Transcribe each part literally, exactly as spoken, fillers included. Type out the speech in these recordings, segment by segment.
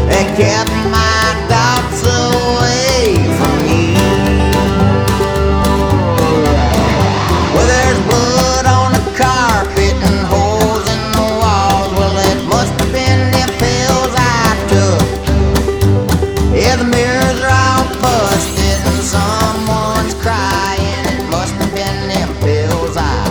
and kept my doubts away from you. Well, there's blood on the carpet and holes in the walls. Well, it must have been them pills I took. Yeah, the mirrors are all busted and someone's crying. It must have been them pills I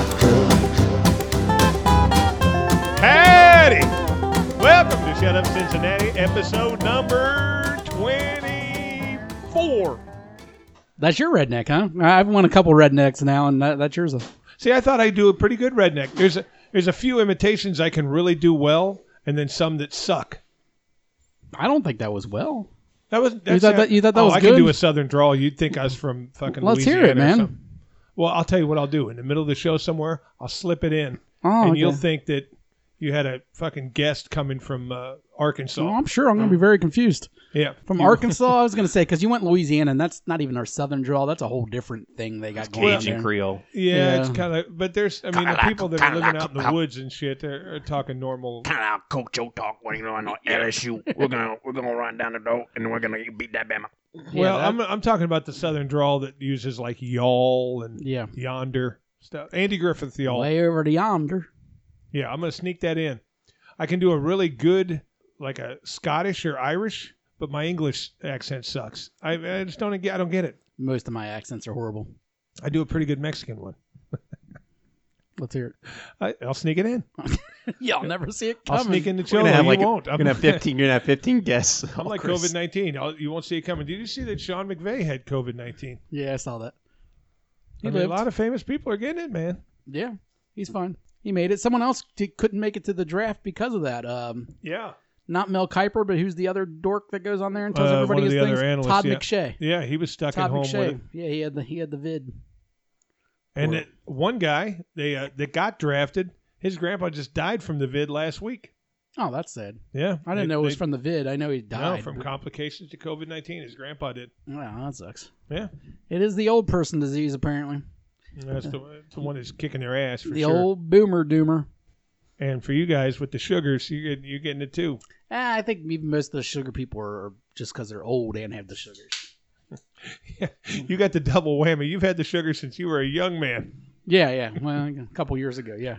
took. Howdy! Welcome to Shut Up Cincinnati, episode number twenty-four. That's your redneck, huh? I've won a couple rednecks now, and that, that's yours. See, I thought I'd do a pretty good redneck. There's a, there's a few imitations I can really do well, and then some that suck. I don't think that was well. That was that's You thought that- you thought that oh, was I good? can do a southern drawl. You'd think I was from fucking Let's Louisiana hear it, or man. something. Well, I'll tell you what I'll do. In the middle of the show somewhere, I'll slip it in, Oh, and okay. you'll think that you had a fucking guest coming from uh, Arkansas. Oh, I'm sure I'm going to be very confused. Yeah, From You- Arkansas, I was going to say, because you went Louisiana, and that's not even our southern drawl. That's a whole different thing they got going on Cajun there. Creole. Yeah, Yeah. it's kind of. But there's, I mean, the people that are living out in the woods and shit, they're, are talking normal. Kind of coach your talk when you know on L S U. We're gonna we're gonna run down the door and we're gonna beat that Bama. Well, that- I'm I'm talking about the southern drawl that uses like y'all and Yeah. yonder stuff. Andy Griffith y'all. Way over to yonder. Yeah, I'm gonna sneak that in. I can do a really good like a Scottish or Irish, but my English accent sucks. I, I just don't get. I don't get it. Most of my accents are horrible. I do a pretty good Mexican one. Let's hear I, I'll sneak it in. it. Y'all never see it coming. I'll sneak in the We're show. gonna have you like won't. you're I'm gonna have fifteen. You're gonna have fifteen guests. I'm like COVID nineteen. You won't see it coming. Did you see that Sean McVay had COVID nineteen? Yeah, I saw that. He I mean, a lived. lot of famous people are getting it, man. Yeah, he's fine. He made it. Someone else t- couldn't make it to the draft because of that. Um, Yeah. not Mel Kiper, but who's the other dork that goes on there and tells Uh, everybody one of his the things? other analysts, Todd yeah. McShay. Yeah, he was stuck Todd at home McShay. with it. Yeah, he had the he had the vid. And Or- it, one guy they uh, that got drafted, his grandpa just died from the vid last week. Oh, that's sad. Yeah, I didn't They- know it was they- from the vid. I know he died. No, from complications to COVID nineteen. His grandpa did. Wow, that sucks. Yeah, It is the old person disease, apparently. that's the, that's the one that's kicking their ass for the sure. old boomer doomer. And for you guys with the sugars, you get you getting it too. Ah, I think even most of the sugar people are just because they're old and have the sugars. Yeah, you got the double whammy. You've had the sugar since you were a young man. Yeah, yeah. Well, a couple years ago, yeah.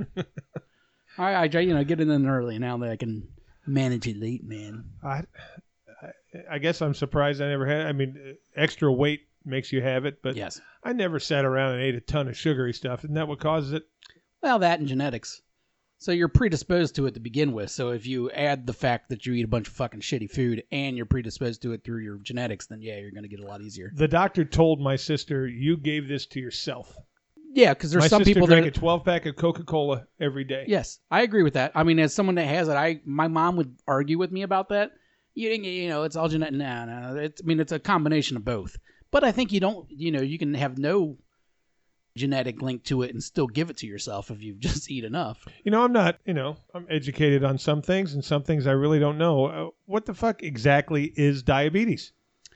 I, I try, you know, get it in early now that I can manage it late, man. I, I, I guess I'm surprised I never had. I mean, extra weight makes you have it, but Yes. I never sat around and ate a ton of sugary stuff. Isn't that what causes it? Well, that and genetics. So you're predisposed to it to begin with. So if you add the fact that you eat a bunch of fucking shitty food and you're predisposed to it through your genetics, then yeah, you're going to get it a lot easier. The doctor told my sister, "You gave this to yourself." Yeah, because there's my some sister people drank that. a twelve pack of Coca-Cola every day. Yes, I agree with that. I mean, as someone that has it, I my mom would argue with me about that. You didn't, you know, it's all genetic. No, no. It's, I mean, it's a combination of both. But I think you don't, you know, you can have no genetic link to it and still give it to yourself if you just eat enough. You know, I'm not. You know, I'm educated on some things, and some things I really don't know. Uh, what the fuck exactly is diabetes?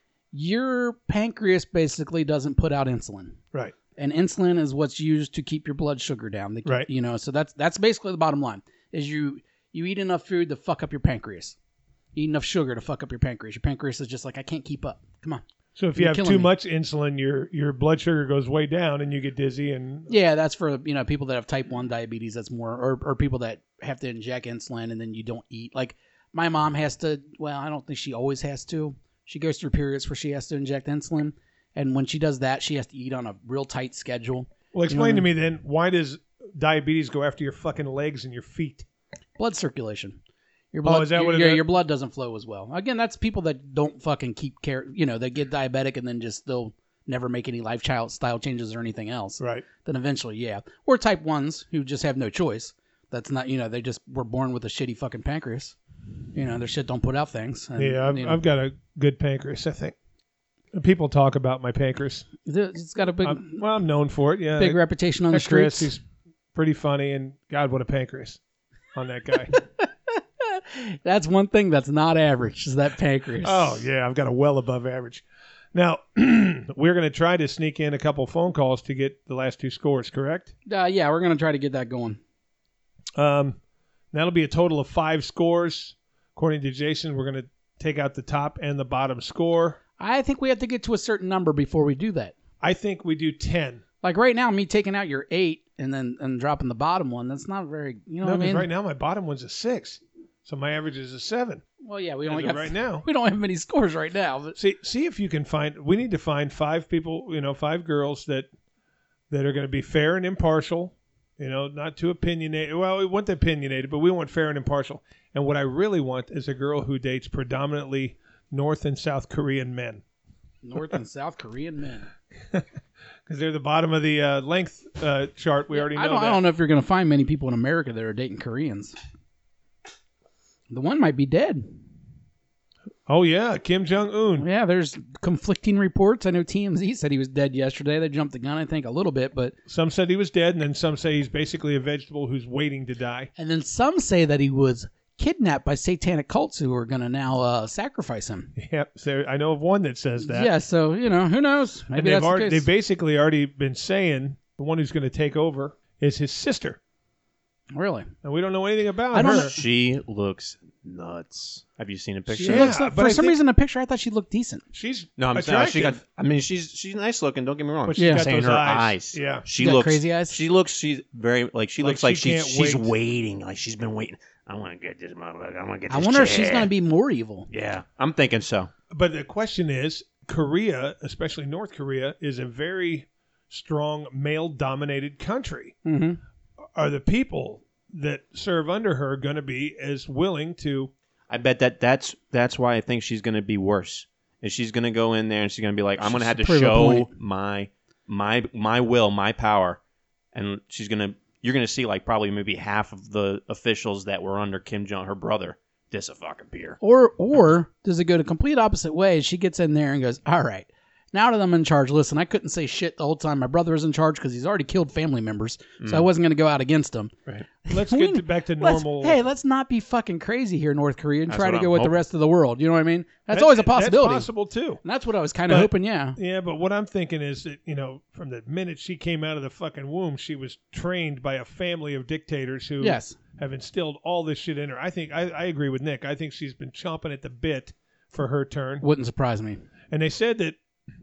Your pancreas basically doesn't put out insulin. Right. And insulin is what's used to keep your blood sugar down. They keep- Right. You know, so that's that's basically the bottom line. Is you you eat enough food to fuck up your pancreas. You eat enough sugar to fuck up your pancreas. Your pancreas is just like, I can't keep up. Come on. So if you You're have killing too me. much insulin, your your blood sugar goes way down, and you get dizzy. And Yeah, that's for, you know, people that have type one diabetes. That's more, or, or people that have to inject insulin and then you don't eat. Like my mom has to, well, I don't think she always has to. She goes through periods where she has to inject insulin. And when she does that, she has to eat on a real tight schedule. well, explain You know to me then, why does diabetes go after your fucking legs and your feet? Blood circulation. Your blood, Oh, is that your, what it your, is? your blood doesn't flow as well. Again, that's people that don't fucking keep care. You know, they get diabetic and then just still never make any lifestyle style changes or anything else. Right. Then eventually, yeah. Or type ones who just have no choice. That's not, you know, they just were born with a shitty fucking pancreas. You know, their shit don't put out things. And, Yeah, I've, you know, I've got a good pancreas, I think. People talk about my pancreas. it's got a big, I'm, well, I'm known for it. Yeah, big reputation on the That Chris, streets. he's pretty funny, and God, what a pancreas on that guy. That's one thing that's not average, is that pancreas. Oh yeah, I've got a well above average. Now we're going to try to sneak in a couple phone calls to get the last two scores correct. Uh, yeah, we're going to try to get that going. Um, that'll be a total of five scores, according to Jason. We're going to take out the top and the bottom score. I think we have to get to a certain number before we do that. I think we do ten. Like right now, me taking out your eight and then and dropping the bottom one, that's not very, you know No, what I mean? right now my bottom one's a six, so my average is a seven. Well, yeah, we As only of got right now. We don't have many scores right now. But See, see if you can find. We need to find five people. You know, five girls that that are going to be fair and impartial. You know, not too opinionated. Well, we want opinionated, but we want fair and impartial. And what I really want is a girl who dates predominantly North and South Korean men. North and South Korean men. Because they're the bottom of the uh, length uh, chart. We already know I don't, that. I don't know if you're going to find many people in America that are dating Koreans. The one might be dead. Oh, yeah, Kim Jong-un. Yeah, there's conflicting reports. I know T M Z said he was dead yesterday. They jumped the gun, I think, a little bit, but Some said he was dead, and then some say he's basically a vegetable who's waiting to die. and then some say that he was kidnapped by satanic cults who are going to now uh, sacrifice him. Yep, so I know of one that says that. Yeah, so you know, who knows? and Maybe they've, that's already, the they've case. basically already been saying the one who's going to take over is his sister. Really? And we don't know anything about I don't her. know- She looks nuts. Have you seen a picture? She Yeah, looks like, but for I some think- reason, in the picture, I thought she looked decent. She's No, I'm saying attractive. she got. I mean, she's she's nice looking. Don't get me wrong. But she's Yeah. I'm got saying those her eyes. eyes. Yeah. she She got looks crazy eyes? She looks. She's very like she Like looks like she she's can't she's wait. waiting. Like she's been waiting. I want to get this motherfucker. I want to get. I This wonder if chick. she's going to be more evil. Yeah, I'm thinking so. But the question is, Korea, especially North Korea, is a very strong male-dominated country. Mm-hmm. Are the people that serve under her going to be as willing to? I bet that that's that's why I think she's going to be worse. Is she's going to go in there and she's going to be like, I'm going to have to Prove a show point. my my my will, my power, and she's going to. You're going to see like probably maybe half of the officials that were under Kim Jong, her brother, disappear. Or or does it go the complete opposite way? She gets in there and goes, all right, now that I'm in charge, listen, I couldn't say shit the whole time. My brother was in charge because he's already killed family members, so I wasn't going to go out against him. Right. Let's We- get to, back to Let's- normal. hey, let's not be fucking crazy here, North Korea, and That's try what to go I'm with the hoping. rest of the world. You know what I mean? That's That- always a possibility. That's possible too. And that's what I was kind of But- hoping, yeah. Yeah, but what I'm thinking is that, you know, from the minute she came out of the fucking womb, she was trained by a family of dictators who Yes. have instilled all this shit in her. I think I, I agree with Nick. I think she's been chomping at the bit for her turn. Wouldn't surprise me. And they said that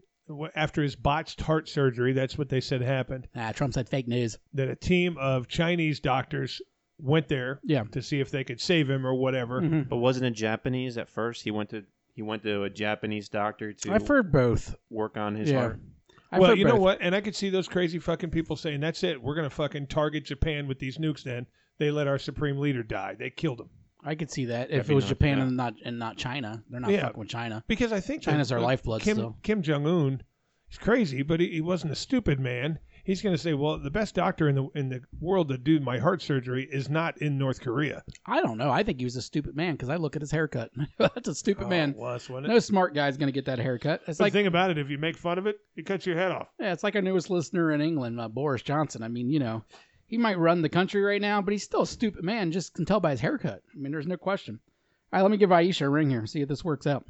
w- after his botched heart surgery, that's what they said happened, Ah, Trump said fake news. that a team of Chinese doctors went there Yeah. to see if they could save him or whatever. Mhm. But wasn't it Japanese at first? He went to he went to a Japanese doctor to I've heard both. work on his Yeah. heart. I've well, heard you know both. what? And I could see those crazy fucking people saying, that's it. We're going to fucking target Japan with these nukes then. They let our supreme leader die. They killed him. I could see that if That'd it was be nice, Japan yeah. and not and not China. They're not Yeah. fucking with China. Because I think China's that, our uh, lifeblood Kim, still. Kim Jong-un, he's crazy, but he, he wasn't a stupid man. He's going to say, well, the best doctor in the in the world to do my heart surgery is not in North Korea. I don't know. I think he was a stupid man because I look at his haircut. That's a stupid man. Oh, was, wasn't it? No smart guy's going to get that haircut. It's But like the thing about it, if you make fun of it, it cuts your head off. yeah, it's like our newest listener in England, uh, Boris Johnson. I mean, you know, he might run the country right now, but he's still a stupid man. Just can tell by his haircut. I mean, there's no question. All right, let me give Aisha a ring here. See if this works out.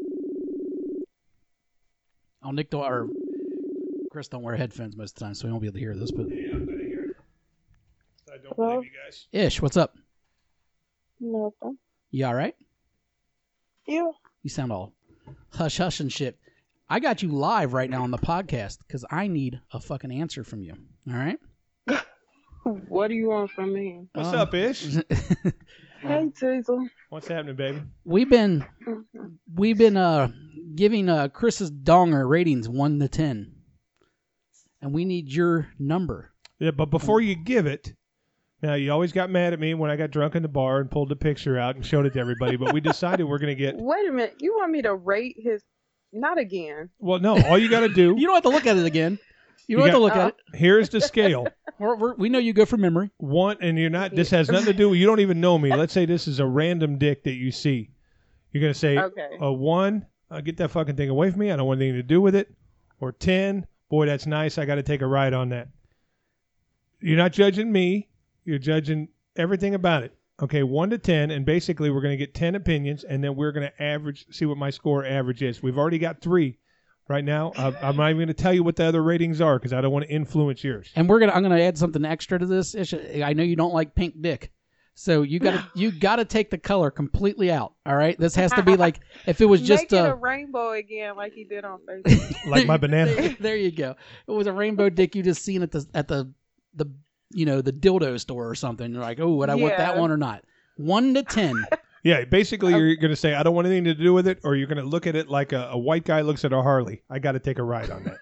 Oh, Nick don't, or Chris don't wear headphones most of the time, so we won't be able to hear this. But Yeah, I'm going to hear it. I don't Hello? believe you guys. Ish, what's up? Nothing. You all right? Yeah. You sound all hush hush and shit. I got you live right now on the podcast because I need a fucking answer from you. All right? What do you want from me? What's Um, up, Ish? Hey, Teasel. What's happening, baby? we've been we've been uh giving uh Chris's donger ratings one to ten, and we need your number. Yeah, but before you give it, now you always got mad at me when I got drunk in the bar and pulled the picture out and showed it to everybody, but we decided we're going to get, Wait a minute. You want me to rate his? Not again. well, no, all you got to do, You don't have to look at it again. You You don't have to got- look at it. here's the scale. We're, we're, we know you go from memory. One, and you're not, this has nothing to do with, you don't even know me. Let's say this is a random dick that you see. You're going to say, Okay. a one, uh, get that fucking thing away from me. I don't want anything to do with it. Or ten, boy, that's nice. I got to take a ride on that. You're not judging me. You're judging everything about it. Okay, one to ten, and basically we're going to get ten opinions, and then we're going to average, see what my score average is. We've already got three right now. I, I'm not even going to tell you what the other ratings are because I don't want to influence yours. And we're gonna I'm gonna add something extra to this. Ish. I know you don't like pink dick, So you gotta you gotta take the color completely out. All right, this has to be like if it was just Make it uh, a rainbow again, like he did on Facebook. Like my banana. There, there you go. It was a rainbow dick you just seen at the at the the you know the dildo store or something. You're like, oh, would I want that Yeah. one or not? One to ten. Yeah, basically you're going to say, I don't want anything to do with it, or you're going to look at it like a, a white guy looks at a Harley. I got to take a ride on that.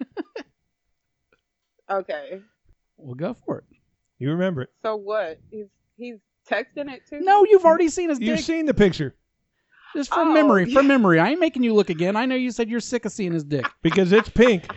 Okay. We'll go for it. You remember it. So what? He's he's texting it too? No, you've already seen his You've dick. seen the picture Just from Oh, memory, yeah. from memory. I ain't making you look again. I know you said you're sick of seeing his dick. because it's pink.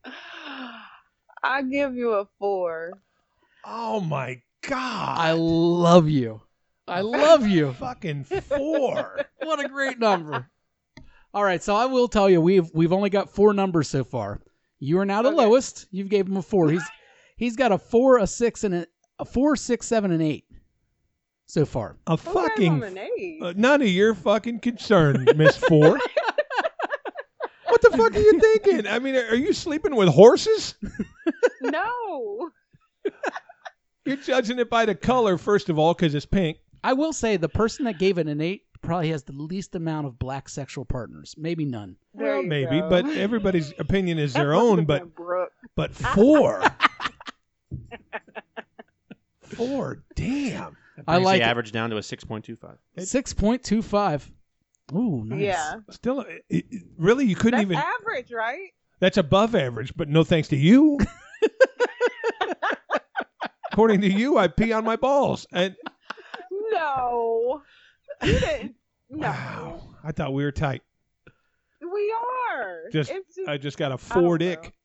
I give you a four. Oh, my God. I love you. I love you. Fucking four. What a great number. All right, so I will tell you, we've we've only got four numbers so far. You are now the Okay. lowest. You've gave him a four. He's he's got a four, a six, and a, a four, six, seven, and eight so far. A Who gave fucking. him an eight? Uh, none of your fucking concern, Miss Four. What the fuck are you thinking? I mean, are you sleeping with horses? No. You're judging it by the color, first of all, because it's pink. I will say the person that gave it an eight probably has the least amount of black sexual partners. Maybe none. There Well, you maybe, go. but everybody's opinion is That their must own. have But been Brooke. but four, four, damn. I Brings like the it. average down to a six point two five. six point two five. Ooh, nice. Yeah. Still, it, it- really, you couldn't That's even. average, right? That's above average, but no thanks to you. According to you, I pee on my balls, and No. You didn't. No. wow, I thought we were tight. We are. Just, It's just I just got a I four don't dick.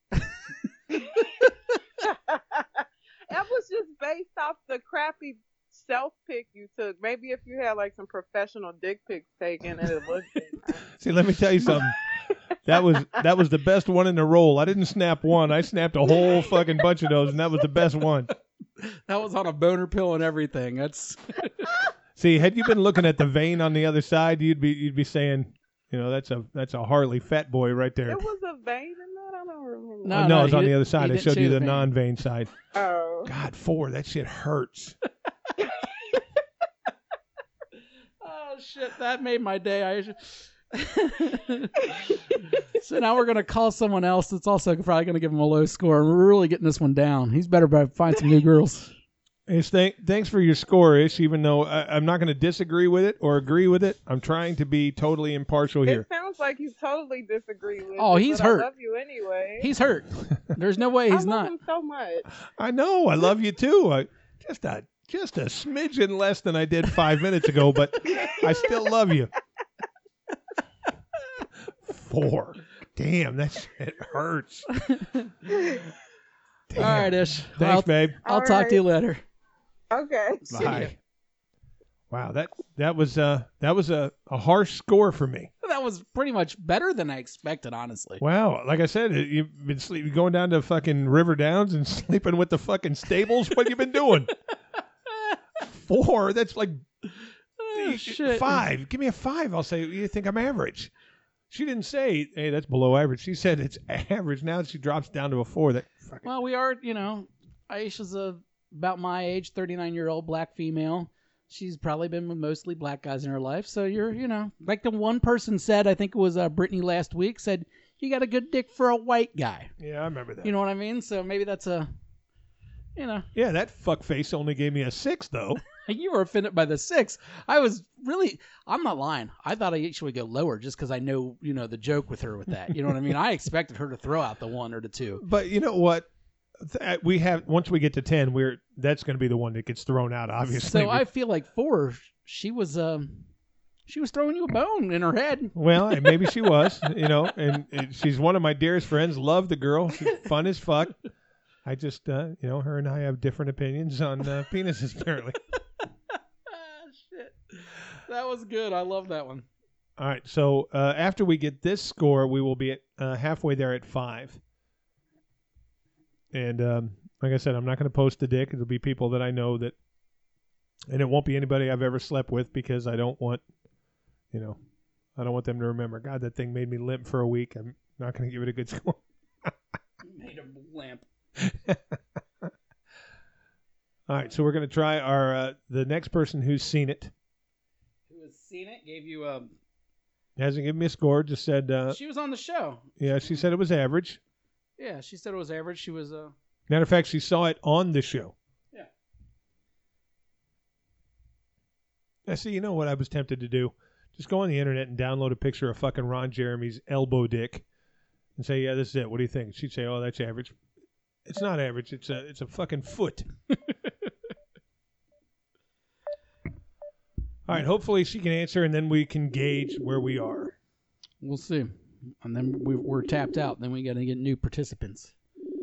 that was just based off the crappy self pic you took. Maybe if you had like some professional dick pics taken, it would look different. See, let me tell you something. That was that was the best one in the roll. I didn't snap one. I snapped a whole fucking bunch of those, and that was the best one. That was on a boner pill and everything. That's See, had you been looking at the vein on the other side, you'd be you'd be saying, you know, that's a that's a Harley fat boy right there. It was a vein in that. I don't remember. No, Oh, no, no, it's he on the didn't- other he side. I didn't showed show you the the vein. non-vein side. Oh. God, four. That shit hurts. Oh shit! That made my day. I should... So now we're gonna call someone else that's also probably gonna give him a low score. We're really getting this one down. He's better by find some new girls. Ish, thank, thanks for your score, Ish. Even though I, I'm not going to disagree with it or agree with it, I'm trying to be totally impartial here. It sounds like you totally disagree with Oh, it, he's but hurt. I love you anyway. He's hurt. There's no way I he's love not. him so much. I know. I love you too. I, just a just a smidgen less than I did five minutes ago, but I still love you. Four. Damn, that shit hurts. Damn. All right, Ish. Thanks, I'll, babe. I'll All talk to you right. later. Okay. See ya. Bye. Wow, that that was uh that was a, a harsh score for me. That was pretty much better than I expected, honestly. Wow, like I said, you've been sleep, going down to fucking River Downs and sleeping with the fucking stables. What you been doing? Four. That's like Oh, shit. five. Give me a five. I'll say you think I'm average. She didn't say, hey, that's below average. She said it's average. Now she drops down to a four. That fucking Well, we are, you know, Aisha's a, about my age, thirty-nine year old black female. She's probably been with mostly black guys in her life. So you're, you know, like the one person said, I think it was uh, Brittany last week, said, you got a good dick for a white guy. yeah, I remember that. You know what I mean? So maybe that's a, you know, yeah, that fuck face only gave me a six though. you were offended by the six. I was really, I'm not lying. I thought Aisha would go lower just because I know, you know, the joke with her with that. You know what I mean? I expected her to throw out the one or the two. But you know what? Th- We have once we get to ten, we're that's going to be the one that gets thrown out. Obviously. So I feel like four, she was, um, she was throwing you a bone in her head. Well, and maybe she was, you know, and, and she's one of my dearest friends. Love the girl. She's fun as fuck. I just, uh, you know, her and I have different opinions on uh, penises, apparently. Ah, shit. That was good. I love that one. All right. So uh, after we get this score, we will be at uh, halfway there at five. And um, like I said, I'm not going to post the dick. It'll be people that I know that, and it won't be anybody I've ever slept with because I don't want, you know, I don't want them to remember. God, that thing made me limp for a week. I'm not going to give it a good score. Made a lamp. All All right, so we're going to try our uh, the next person who's seen it. Who has seen it? Gave you a. Hasn't given me a score. Just said, uh, She was on the show. yeah, she said it was average. Yeah, she said it was average. She was uh. Matter of fact, she saw it on the show. Yeah. I see. You know what I was tempted to do? Just go on the internet and download a picture of fucking Ron Jeremy's elbow dick, and say, "Yeah, this is it. What do you think?" She'd say, "Oh, that's average." It's not average. It's a it's a fucking foot. All right. Hopefully she can answer, and then we can gauge where we are. We'll see. And then we, we're tapped out. Then we got to get new participants.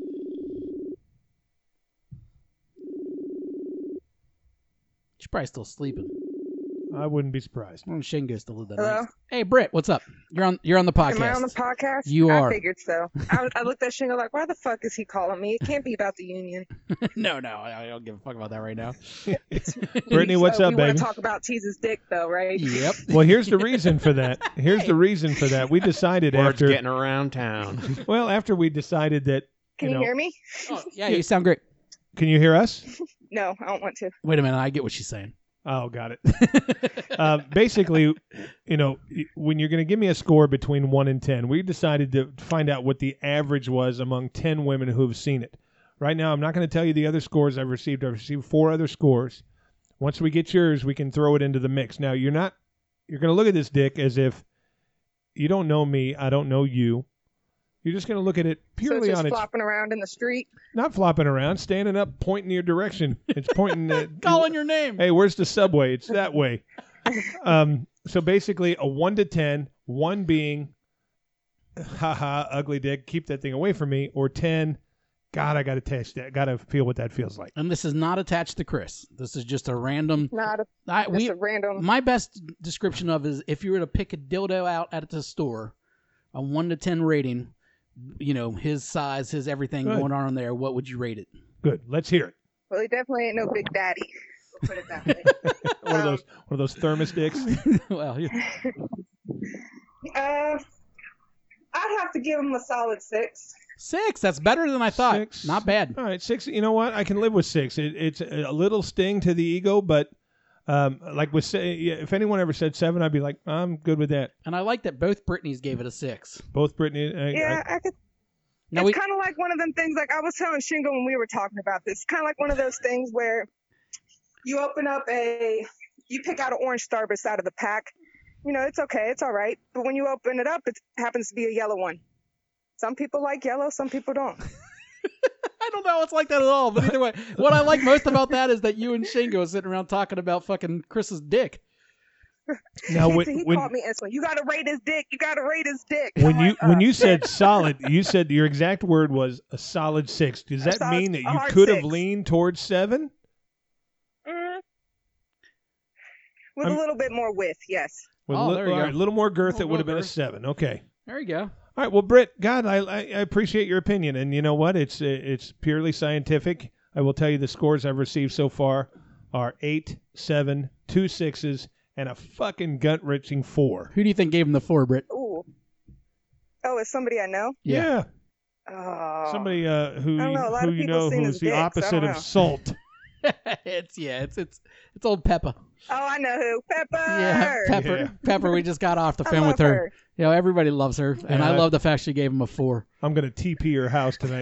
She's probably still sleeping. I wouldn't be surprised. Well, Shingo's still live that Hello? night. Hey, Britt, what's up? You're on. You're on the podcast. Am I on the podcast? You are. I figured so. I, was- I looked at Shingo like, why the fuck is he calling me? It can't be about the union. no, no, I, I don't give a fuck about that right now. Brittany, what's So up, we baby? want to talk about Cheese's dick, though, right? Yep. Well, here's the reason for that. Here's the reason for that. We decided Words after getting around town. well after we decided that Can you you, know, hear me? Oh, yeah, you sound great. can you hear us? No, I don't want to. Wait a minute, I get what she's saying. Oh, got it. uh, basically, you know, when you're going to give me a score between one and ten, we decided to find out what the average was among ten women who have seen it. Right now, I'm not going to tell you the other scores I've received. I've received four other scores. Once we get yours, we can throw it into the mix. Now, you're not. You're going to look at this, Dick, as if you don't know me. I don't know you. You're just going to look at it So purely just on its flopping around in the street. not flopping around, standing up, pointing your direction. It's pointing. At, Calling your name. Hey, where's the subway? It's that way. Um, so basically, a one to ten, one being, haha, ugly dick, keep that thing away from me, or ten, God, I got to test that, got to feel what that feels like. And this is not attached to Chris. This is just a random. Not a, I, just we, a random. my best description of is if you were to pick a dildo out at the store, a one to ten rating, you know, his size, his everything Good. going on in there, what would you rate it? Good. Let's hear it. Well, he definitely ain't no Big Daddy. We'll put it that way. One of Um, those, one of those thermos dicks. well, you- Uh, I'd have to give him a solid six. six. That's better than I thought. Six. Not bad. All right, six. You know what? I can live with six. It, it's a little sting to the ego, but um, like with say, yeah, if anyone ever said seven, I'd be like, I'm good with that. And I like that both Britneys gave it a six. Both Brittany. I, Yeah, I, I could. Now it's we, kind of like one of them things. Like I was telling Shingo when we were talking about this. Kind of like one of those things where you open up a, you pick out an orange Starburst out of the pack. You know, it's okay, it's all right. But when you open it up, it happens to be a yellow one. Some people like yellow, some people don't. I don't know. It's like that at all. But either way, what I like most about that is that you and Shingo are sitting around talking about fucking Chris's dick. now, he when, he when, called me instantly. You gotta rate his dick. You gotta rate his dick. when I'm you like, uh, when you said solid, you said your exact word was a solid six. Does A that solid- mean that a you hard could have six. leaned towards seven? mm, with I'm- a little bit more width, yes. With Oh, a li- there you all go. right, little more girth, Oh, it would have been a girth. seven. Okay. There you go. All right. Well, Britt, God, I, I I appreciate your opinion, and you know what? It's it's purely scientific. I will tell you the scores I've received so far are eight, seven, two sixes, and a fucking gut wrenching four. Who do you think gave him the four, Britt? Ooh. Oh, it's somebody I know. Yeah. Oh. Somebody uh, who I don't know, a lot who of you people know seen who's his the dick, so I opposite don't of know. salt. it's yeah, it's it's it's old Peppa. Oh, I know who. Pepper. Yeah, Pepper. Yeah. Pepper. We just got off the I phone love with her. her. You know, everybody loves her, and I Yeah. love the fact she gave him a four. I'm gonna T P her house tonight.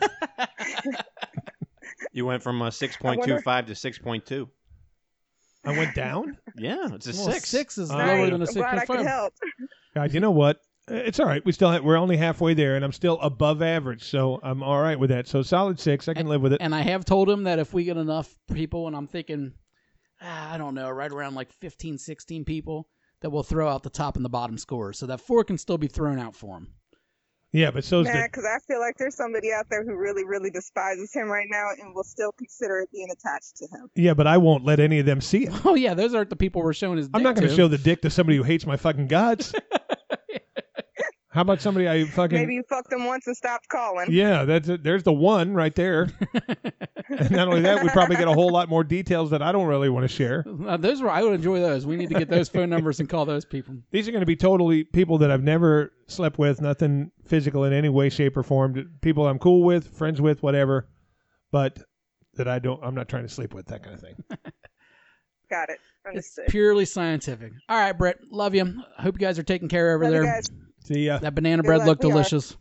You went from a six point two five to six point two. I went down. Yeah, it's a Well, six. Six is Oh, lower yeah. than a I'm six glad I point could five. help. God, you know what? It's all right. We still have, we're only halfway there, and I'm still above average, so I'm all right with that. So solid six. I can live with it. And I have told him that if we get enough people, and I'm thinking, ah, I don't know, right around like fifteen, sixteen people, that we'll throw out the top and the bottom scores, so that four can still be thrown out for him. Yeah, but so's Nah, the because I feel like there's somebody out there who really, really despises him right now and will still consider it being attached to him. yeah, but I won't let any of them see it. Oh yeah, those aren't the people we're showing his dick I'm not going to to. show the dick to somebody who hates my fucking guts. How about somebody I fucking Maybe you fucked him once and stopped calling. yeah? That's it. There's the one right there. And not only that, we probably get a whole lot more details that I don't really want to share. Uh, those were I would enjoy those. We need to get those phone numbers and call those people. These are going to be totally people that I've never slept with, nothing physical in any way, shape, or form. People I'm cool with, friends with, whatever. But that I don't. I'm not trying to sleep with, that kind of thing. Got it. It's Understood. purely scientific. All right, Brett. Love you. I hope you guys are taking care over Love you there. guys. See ya. That banana Good bread luck. looked We are. delicious.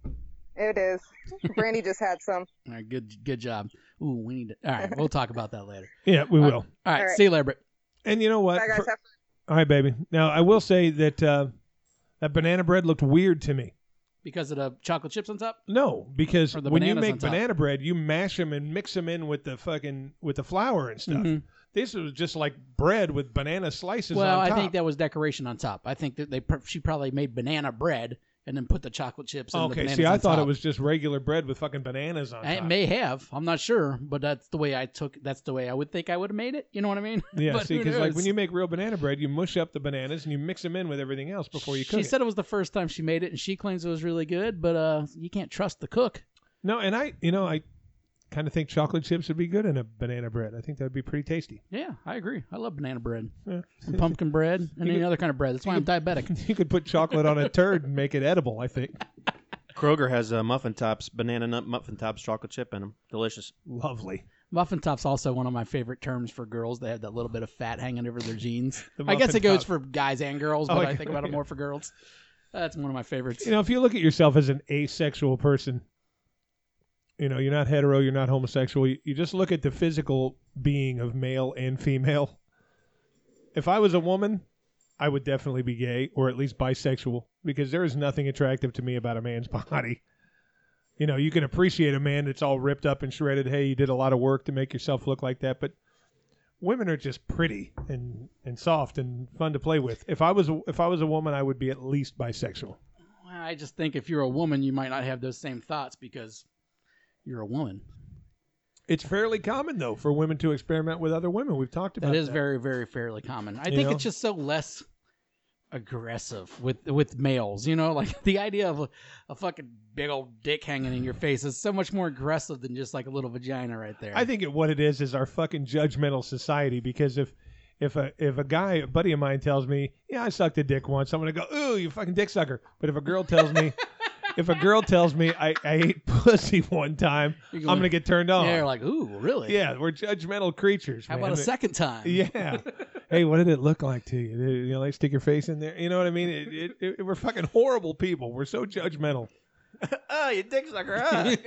It is. Brandy just had some. All right, good good job. Ooh, we need to. All right, we'll talk about that later. Yeah, we All will. right, all right, All right. see you later, Brett. And you know what? Bye, guys. For- Have fun. All right, baby. Now I will say that uh, that banana bread looked weird to me. Because of the chocolate chips on top? No, because Or the when you bananas make on top. banana bread, you mash them and mix them in with the fucking with the flour and stuff. Mhm. This was just like bread with banana slices Well, on I top. think that was decoration on top. I think that they pr- she probably made banana bread and then put the chocolate chips and the Okay, bananas see, I on thought top. it was just regular bread with fucking bananas on It top. may have. I'm not sure, but that's the way I took. That's the way I would think I would have made it. You know what I mean? Yeah, But see, who because like knows? when you make real banana bread, you mush up the bananas and you mix them in with everything else before you she cook said it was the first time she made it, and she claims it was really good. But uh, you can't trust the cook. it. No, and I, you know, I kind of think chocolate chips would be good in a banana bread. I think that'd be pretty tasty. Yeah, I agree. I love banana bread, Yeah. and pumpkin bread, and any could- other kind of bread. That's why I'm diabetic. You could put chocolate on a turd and make it edible. I think. Kroger has uh, muffin tops, banana nut muffin tops, chocolate chip in them. Delicious. Lovely. Muffin top's also one of my favorite terms for girls. They have that little bit of fat hanging over their jeans. The I guess muffin it goes top. for guys and girls, Oh, but yeah. I think about it more for girls. That's one of my favorites. You know, if you look at yourself as an asexual person, you know, you're not hetero, you're not homosexual. You, you just look at the physical being of male and female. If I was a woman, I would definitely be gay or at least bisexual because there is nothing attractive to me about a man's body. You know, you can appreciate a man that's all ripped up and shredded. Hey, you did a lot of work to make yourself look like that, but women are just pretty and, and soft and fun to play with. If I was a, if I was a woman, I would be at least bisexual. I just think if you're a woman, you might not have those same thoughts because you're a woman. It's fairly common though for women to experiment with other women. We've talked about That that. is very, very fairly common. I You think know? it's just so less aggressive with with males. You know, like the idea of a, a fucking big old dick hanging in your face is so much more aggressive than just like a little vagina right there. I think it, what it is is our fucking judgmental society. Because if if a if a guy, a buddy of mine, tells me, "Yeah, I sucked a dick once," I'm gonna go, "Ooh, you fucking dick sucker." But if a girl tells me, if a girl tells me I, I ate pussy one time, You're I'm going- gonna get turned on. yeah, you're like, ooh, really? Yeah, we're judgmental creatures. How man. about a second time? Yeah. Hey, what did it look like to you? Did, you know, like stick your face in there. You know what I mean? It, it, it, we're fucking horrible people. We're so judgmental. Oh, you dick sucker, huh?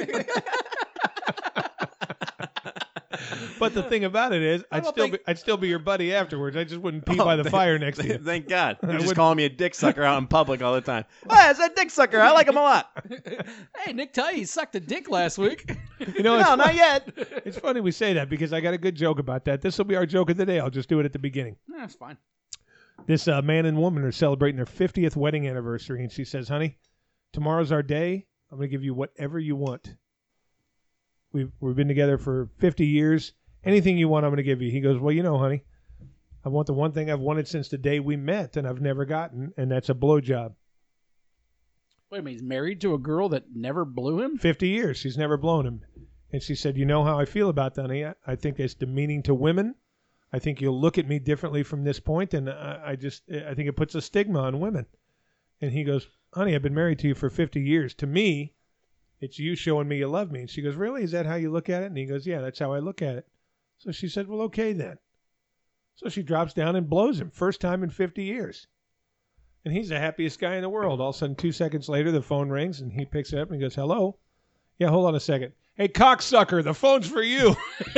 But the thing about it is, I'd don't still think- be, I'd still be your buddy afterwards. I just wouldn't pee Oh, by the thank- fire next to you. Thank God. You're I just would- calling me a dick sucker out in public all the time. Oh, it's a dick sucker. I like him a lot. Hey, Nick Tully sucked a dick last week. You know, it's, No, not yet. it's funny we say that because I got a good joke about that. This will be our joke of the day. I'll just do it at the beginning. That's fine. This uh, man and woman are celebrating their fiftieth wedding anniversary, and she says, "Honey, tomorrow's our day. I'm going to give you whatever you want. We've we've been together for fifty years. Anything you want, I'm going to give you." He goes, "Well, you know, honey, I want the one thing I've wanted since the day we met, and I've never gotten, and that's a blowjob. Wait a minute, he's married to a girl that never blew him? fifty years, she's never blown him." And she said, "You know how I feel about that, honey. I, I think it's demeaning to women. I think you'll look at me differently from this point, and I, I just I think it puts a stigma on women." And he goes, "Honey, I've been married to you for fifty years. To me, it's you showing me you love me." And she goes, "Really? Is that how you look at it?" And he goes, "Yeah, that's how I look at it." So she said, "Well, okay then." So she drops down and blows him, first time in fifty years. And he's the happiest guy in the world. All of a sudden, two seconds later, the phone rings, and he picks it up and he goes, "Hello? Yeah, hold on a second. Hey, cocksucker, the phone's for you."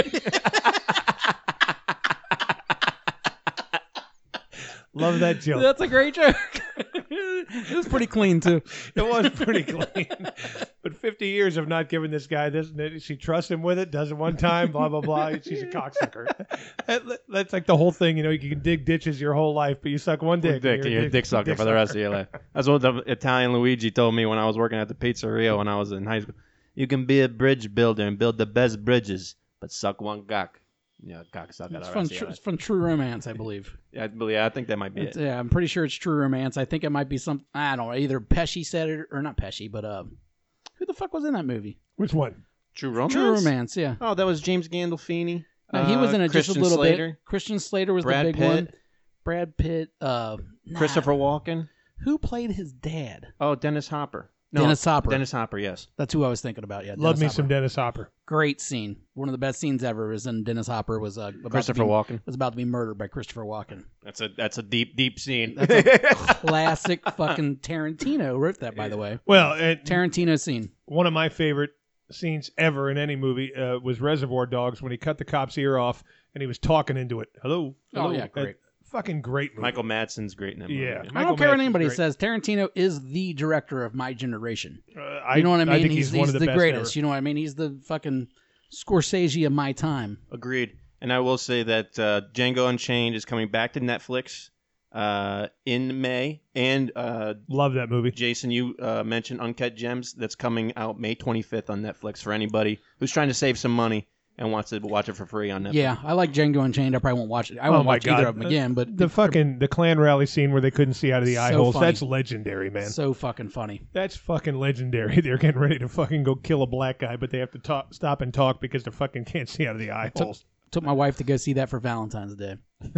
Love that joke. That's a great joke. It was pretty clean, too. It was pretty clean. But fifty years of not giving this guy this, and she trusts him with it, does it one time, blah, blah, blah. She's a cocksucker. That, that's like the whole thing. You know, you can dig ditches your whole life, but you suck one dick. Dick, and you're a dick sucker for the rest of your life. That's what the Italian Luigi told me when I was working at the pizzeria when I was in high school. You can be a bridge builder and build the best bridges, but suck one cock. Yeah, cocksucker. It's the from, rest of tr- your it's life. from True Romance, I believe. Yeah, I believe. I think that might be It's, it. yeah, I'm pretty sure it's True Romance. I think it might be some, I don't know, either Pesci said it, or not Pesci, but uh, who the fuck was in that movie? Which one? True romance. True Romance, yeah. Oh, that was James Gandolfini. No, he was uh, in it just Christian a little Slater, bit. Christian Slater was Brad the big Pitt. one. Brad Pitt. Uh, nah, Christopher Walken. Who played his dad? Oh, Dennis Hopper. No, Dennis Hopper. Dennis Hopper, yes. That's who I was thinking about. Yeah, Love Dennis me Hopper. some Dennis Hopper. Great scene. One of the best scenes ever was in Dennis Hopper was uh, about Christopher to be, Walken. was about to be murdered by Christopher Walken. That's a that's a deep deep scene. That's a classic fucking Tarantino wrote that, by the way. Well, and Tarantino scene. one of my favorite scenes ever in any movie uh, was Reservoir Dogs when he cut the cop's ear off and he was talking into it. Hello. Oh, Hello. yeah, great. That fucking great movie. Michael Madsen's great in that movie. Yeah. I Michael don't care what Madsen's anybody great. says. Tarantino is the director of my generation. Uh, I, You know what I mean? I think he's he's, one of the, the best greatest. ever. You know what I mean? He's the fucking Scorsese of my time. Agreed. And I will say that uh, Django Unchained is coming back to Netflix uh, in May. And uh, Love that movie. Jason, you uh, mentioned Uncut Gems. That's coming out May twenty-fifth on Netflix for anybody who's trying to save some money and wants to watch it for free on Netflix. Yeah, I like Django Unchained. I probably won't watch it. I Oh won't my watch either God. of them again, but The fucking the Klan rally scene where they couldn't see out of the eye So holes. funny. That's legendary, man. so fucking funny. That's fucking legendary. They're getting ready to fucking go kill a black guy, but they have to talk, stop and talk because they fucking can't see out of the eye Took- holes. Took my wife to go see that for Valentine's Day.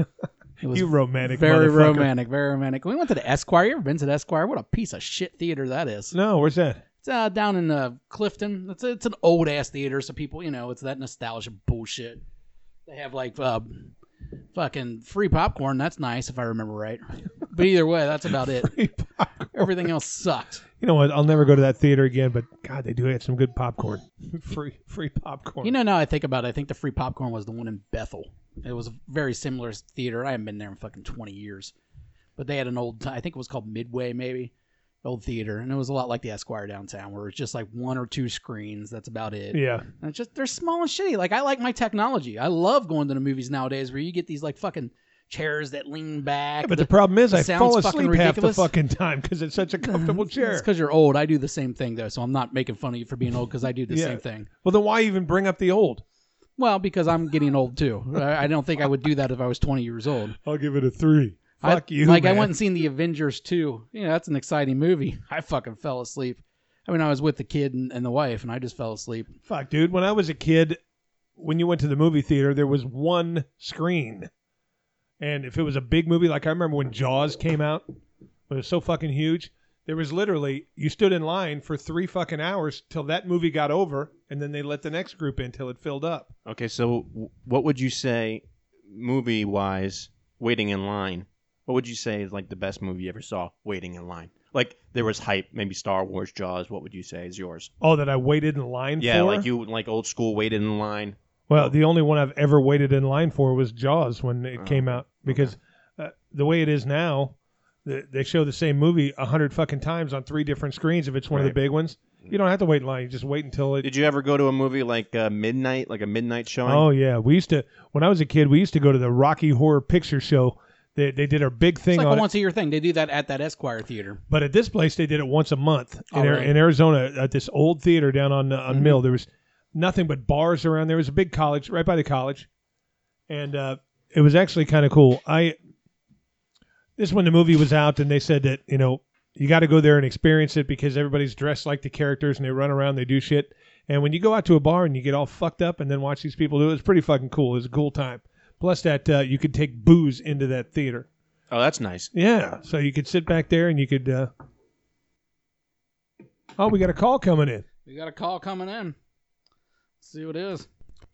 It was You romantic very motherfucker. romantic, very romantic. We went to the Esquire. You ever been to the Esquire? What a piece of shit theater that is. No, where's that? It's uh, down in uh, Clifton. It's a, it's an old ass theater, so people, you know, it's that nostalgia bullshit. They have like uh, fucking free popcorn. That's nice if I remember right. But either way, that's about it. Free popcorn. Everything else sucked. You know what? I'll never go to that theater again, but God, they do have some good popcorn. free free popcorn. You know, now I think about it, I think the free popcorn was the one in Bethel. It was a very similar theater. I haven't been there in fucking twenty years. But they had an old, I think it was called Midway maybe, old theater. And it was a lot like the Esquire downtown where it's just like one or two screens. That's about it. Yeah. And it's just, they're small and shitty. Like, I like my technology. I love going to the movies nowadays where you get these like fucking chairs that lean back. Yeah, but the, problem is the I sound's fall fucking asleep half the ridiculous. fucking time because it's such a comfortable It's chair. because you're old. I do the same thing, though. So I'm not making fun of you for being old because I do the Yeah. same thing. Well, then why even bring up the old? Well, because I'm getting old, too. I I don't think I would do that if I was twenty years old. I'll give it a three. Fuck I, you, Like, man. I went and seen The Avengers two. You know, that's an exciting movie. I fucking fell asleep. I mean, I was with the kid and, and the wife, and I just fell asleep. Fuck, dude. When I was a kid, when you went to the movie theater, there was one screen. And if it was a big movie, like I remember when Jaws came out, it was so fucking huge. There was literally, you stood in line for three fucking hours till that movie got over, and then they let the next group in till it filled up. Okay, so w- what would you say, movie wise, waiting in line? What would you say is like the best movie you ever saw, waiting in line? Like there was hype, maybe Star Wars, Jaws. What would you say is yours? Oh, that I waited in line Yeah, for? like you, like old school, waited in line. Well, the only one I've ever waited in line for was Jaws when it Oh, came out. Because uh, the way it is now, the, they show the same movie a hundred fucking times on three different screens if it's one of Right. the big ones. You don't have to wait in line. You just wait until it... Did you ever go to a movie like uh, midnight, like a midnight showing? Oh, yeah. We used to... When I was a kid, we used to go to the Rocky Horror Picture Show. They, they did a big thing It's like on a it. once a year thing. They do that at that Esquire theater. But at this place, they did it once a month in, Oh, Ar- really? in Arizona at this old theater down on uh, on Mhm. Mill. There was nothing but bars around. There was a big college right by the college, and uh, it was actually kind of cool. I this is when the movie was out, and they said that you know you got to go there and experience it because everybody's dressed like the characters and they run around, they do shit. And when you go out to a bar and you get all fucked up and then watch these people do it, it's pretty fucking cool. It's a cool time. Plus that uh, you could take booze into that theater. Oh, that's nice. Yeah, so you could sit back there and you could. Uh... Oh, we got a call coming in. We got a call coming in. Let's see what it is.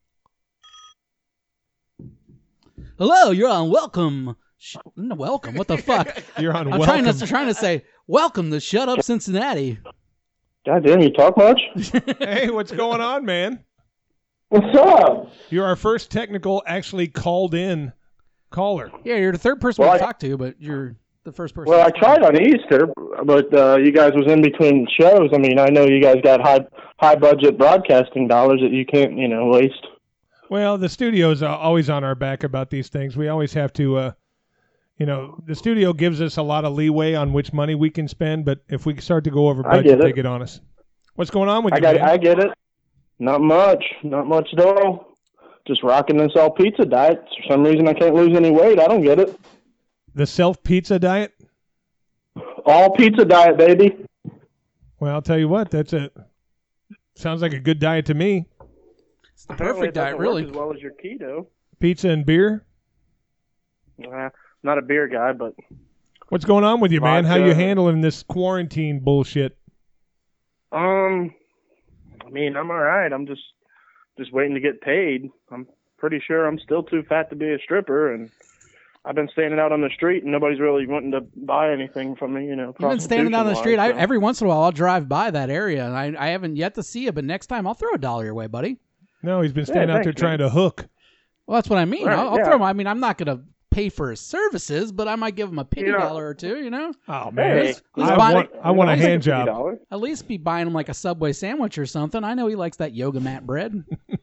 Hello, you're on welcome. Sh- no, welcome. What the fuck? You're on I'm welcome. trying to trying to say welcome to Shut Up Cincinnati. God damn, you talk much? Hey, what's going on, man? What's up? You're our first technical actually called in caller. Yeah, you're the third person Well, we I- talked to, but you're the first person. Well, I tried on Easter, but uh, you guys was in between shows. I mean, I know you guys got high high budget broadcasting dollars that you can't, you know, waste. Well, the studio's uh, always on our back about these things. We always have to, uh, you know, the studio gives us a lot of leeway on which money we can spend, but if we start to go over I budget, get it. they get on us. What's going on with I you, got, man? I get it. Not much, not much at all. Just rocking this all pizza diet. For some reason, I can't lose any weight. I don't get it. The self-pizza diet? All pizza diet, baby. Well, I'll tell you what, that's a sounds like a good diet to me. It's the perfect diet, really. As well as your keto. Pizza and beer? Uh, not a beer guy, but What's going on with you, man? How you Vodka. handling this quarantine bullshit? Um, I mean, I'm all right. I'm just just waiting to get paid. I'm pretty sure I'm still too fat to be a stripper, and I've been standing out on the street, and nobody's really wanting to buy anything from me. You know, You've been standing out on the street. I, so. every once in a while, I'll drive by that area, and I, I haven't yet to see you. But next time, I'll throw a dollar your way, buddy. No, he's been standing Yeah, out there thanks, trying to hook. Well, that's what I mean. Right, I'll, I'll yeah. throw him. I mean, I'm not gonna pay for his services, but I might give him a penny You know- dollar or two. You know, Oh man, Hey, He's I buying- want I want a I'll take hand fifty job. dollars. at least be buying him like a Subway sandwich or something. I know he likes that yoga mat bread.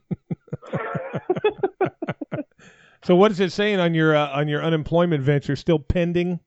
So what is it saying on your uh, on your unemployment venture? Still pending?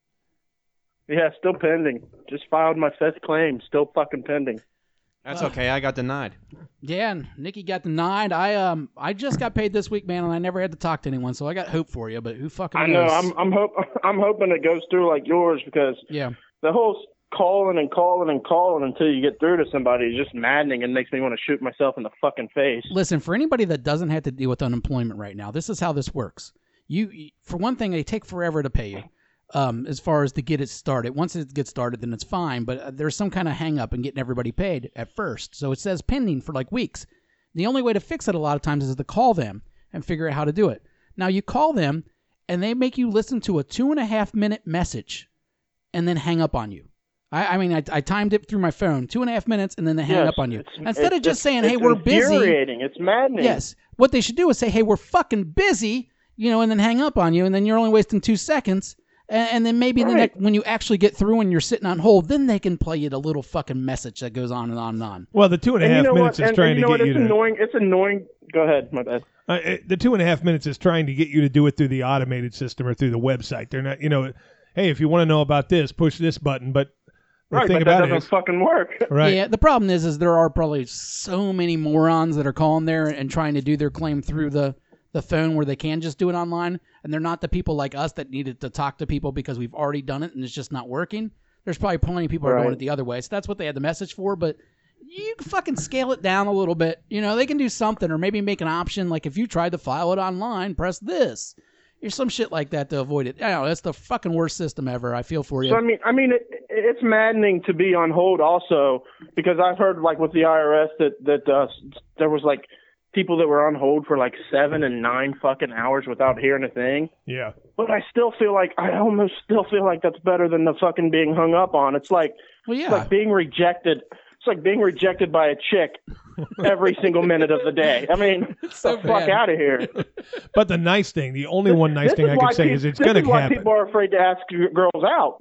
Yeah, still pending. Just filed my fifth claim. Still fucking pending. That's okay. I got denied. Yeah, and Nikki got denied. I um I just got paid this week, man, and I never had to talk to anyone, so I got hope for you. But who fucking I know. knows? I'm I'm hope I'm hoping it goes through like yours, because yeah. the whole calling and calling and calling until you get through to somebody is just maddening and makes me want to shoot myself in the fucking face. Listen, for anybody that doesn't have to deal with unemployment right now, this is how this works. You, you- for one thing, they take forever to pay you. Um, as far as to get it started. Once it gets started, then it's fine. But uh, there's some kind of hang up in getting everybody paid at first. So it says pending for like weeks. The only way to fix it a lot of times is to call them and figure out how to do it. Now you call them and they make you listen to a two and a half minute message and then hang up on you. I, I mean, I, I timed it through my phone, two and a half minutes, and then they hang Yes, up on you. it's- Instead of it's- just saying, it's hey, we're busy. infuriating. It's maddening. Yes. What they should do is say, hey, we're fucking busy, you know, and then hang up on you, and then you're only wasting two seconds. And, and then maybe the Right. next, when you actually get through and you're sitting on hold, then they can play you the little fucking message that goes on and on and on. Well, the two and a And half you know minutes what? is And, trying and you know to what? get you It's to. annoying. It's annoying. Go ahead, my bad. Uh, it- the two and a half minutes is trying to get you to do it through the automated system or through the website. They're not, you know, hey, if you want to know about this, push this button. But the Right, thing but that about it doesn't is, fucking work. right? Yeah, the problem is, is there are probably so many morons that are calling there and trying to do their claim through the, the phone where they can just do it online, and they're not the people like us that needed to talk to people because we've already done it and it's just not working. There's probably plenty of people who are doing Right. it the other way, so that's what they had the message for, but you can fucking scale it down a little bit. You know, they can do something, or maybe make an option, like if you tried to file it online, press this. Or some shit like that to avoid it. I don't know, that's the fucking worst system ever. I feel for you. So I mean, I mean, it, it's maddening to be on hold also, because I've heard like with the I R S that that uh, there was like people that were on hold for like seven and nine fucking hours without hearing a thing. Yeah. But I still feel like I almost still feel like that's better than the fucking being hung up on. It's like well, it's yeah. like being rejected. It's like being rejected by a chick every single minute of the day. I mean, so the fuck bad. out of here. But the nice thing, the only one nice This thing is I why can say peop- is it's this going is to why happen. people are afraid to ask girls out.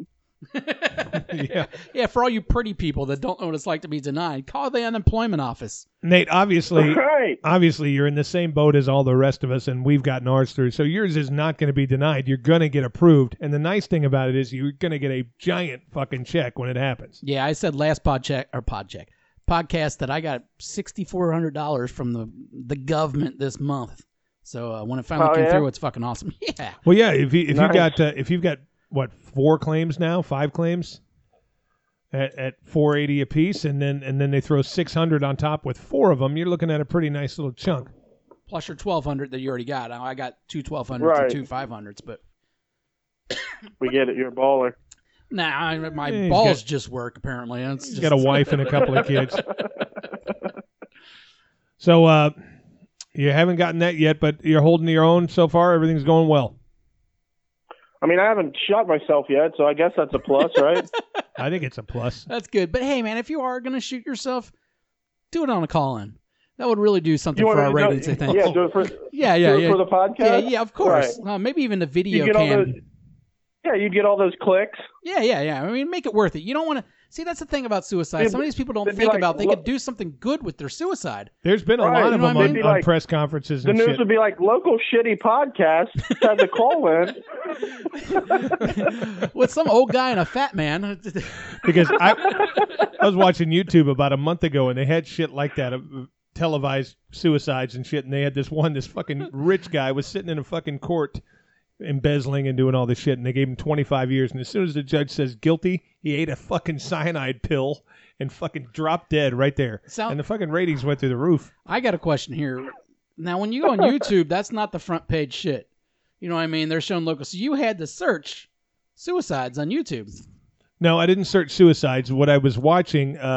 Yeah. Yeah, for all you pretty people that don't know what it's like to be denied, call the unemployment office. Nate, obviously, Right. obviously, you're in the same boat as all the rest of us, and we've gotten ours through. So yours is not going to be denied. You're going to get approved. And the nice thing about it is you're going to get a giant fucking check when it happens. Yeah, I said last pod check or pod check podcast that I got sixty four hundred dollars from the the government this month. So uh, when it finally Oh, came yeah? through, it's fucking awesome. Yeah, Well, yeah. If you if Nice. you've got uh, if you've got what four claims now, five claims at at four eighty apiece, and then and then they throw six hundred on top with four of them, you're looking at a pretty nice little chunk. plus your twelve hundred that you already got. I got two twelve hundreds Right. and two five hundreds, but We get it. You're a baller. nah, I, my Yeah, he's balls got- just work apparently. It's He's just, got a wife and a couple of kids. So uh, you haven't gotten that yet, but you're holding your own so far. Everything's going well. I mean, I haven't shot myself yet, so I guess that's a plus, right? I think it's a plus. That's good. But hey, man, if you are gonna shoot yourself, do it on a call in. That would really do something You for want our to ratings, I think. Yeah, do it for yeah, yeah, do it yeah. for the podcast. Yeah, yeah, of course. Right. Uh, maybe even the You video get all cam. those. Yeah, you'd get all those clicks. Yeah, yeah, yeah. I mean, make it worth it. You don't want to see. That's the thing about suicide. They'd Some of be- these people don't they'd be think like, about. They look- could do something good with their suicide. There's been a Right, lot you of know them what I on, mean? on Like, press conferences The and news shit. would be like, local shitty podcast has a call in. With some old guy and a fat man. Because I, I was watching YouTube about a month ago, and they had shit like that, uh, televised suicides and shit. And they had this one, this fucking rich guy was sitting in a fucking court, embezzling and doing all this shit, and they gave him twenty-five years. And as soon as the judge says guilty, he ate a fucking cyanide pill and fucking dropped dead right there. So- and the fucking ratings went through the roof. I got a question here. Now, when you go on YouTube, that's not the front page shit. You know what I mean? They're showing local. So you had to search suicides on YouTube. No, I didn't search suicides. What I was watching, um,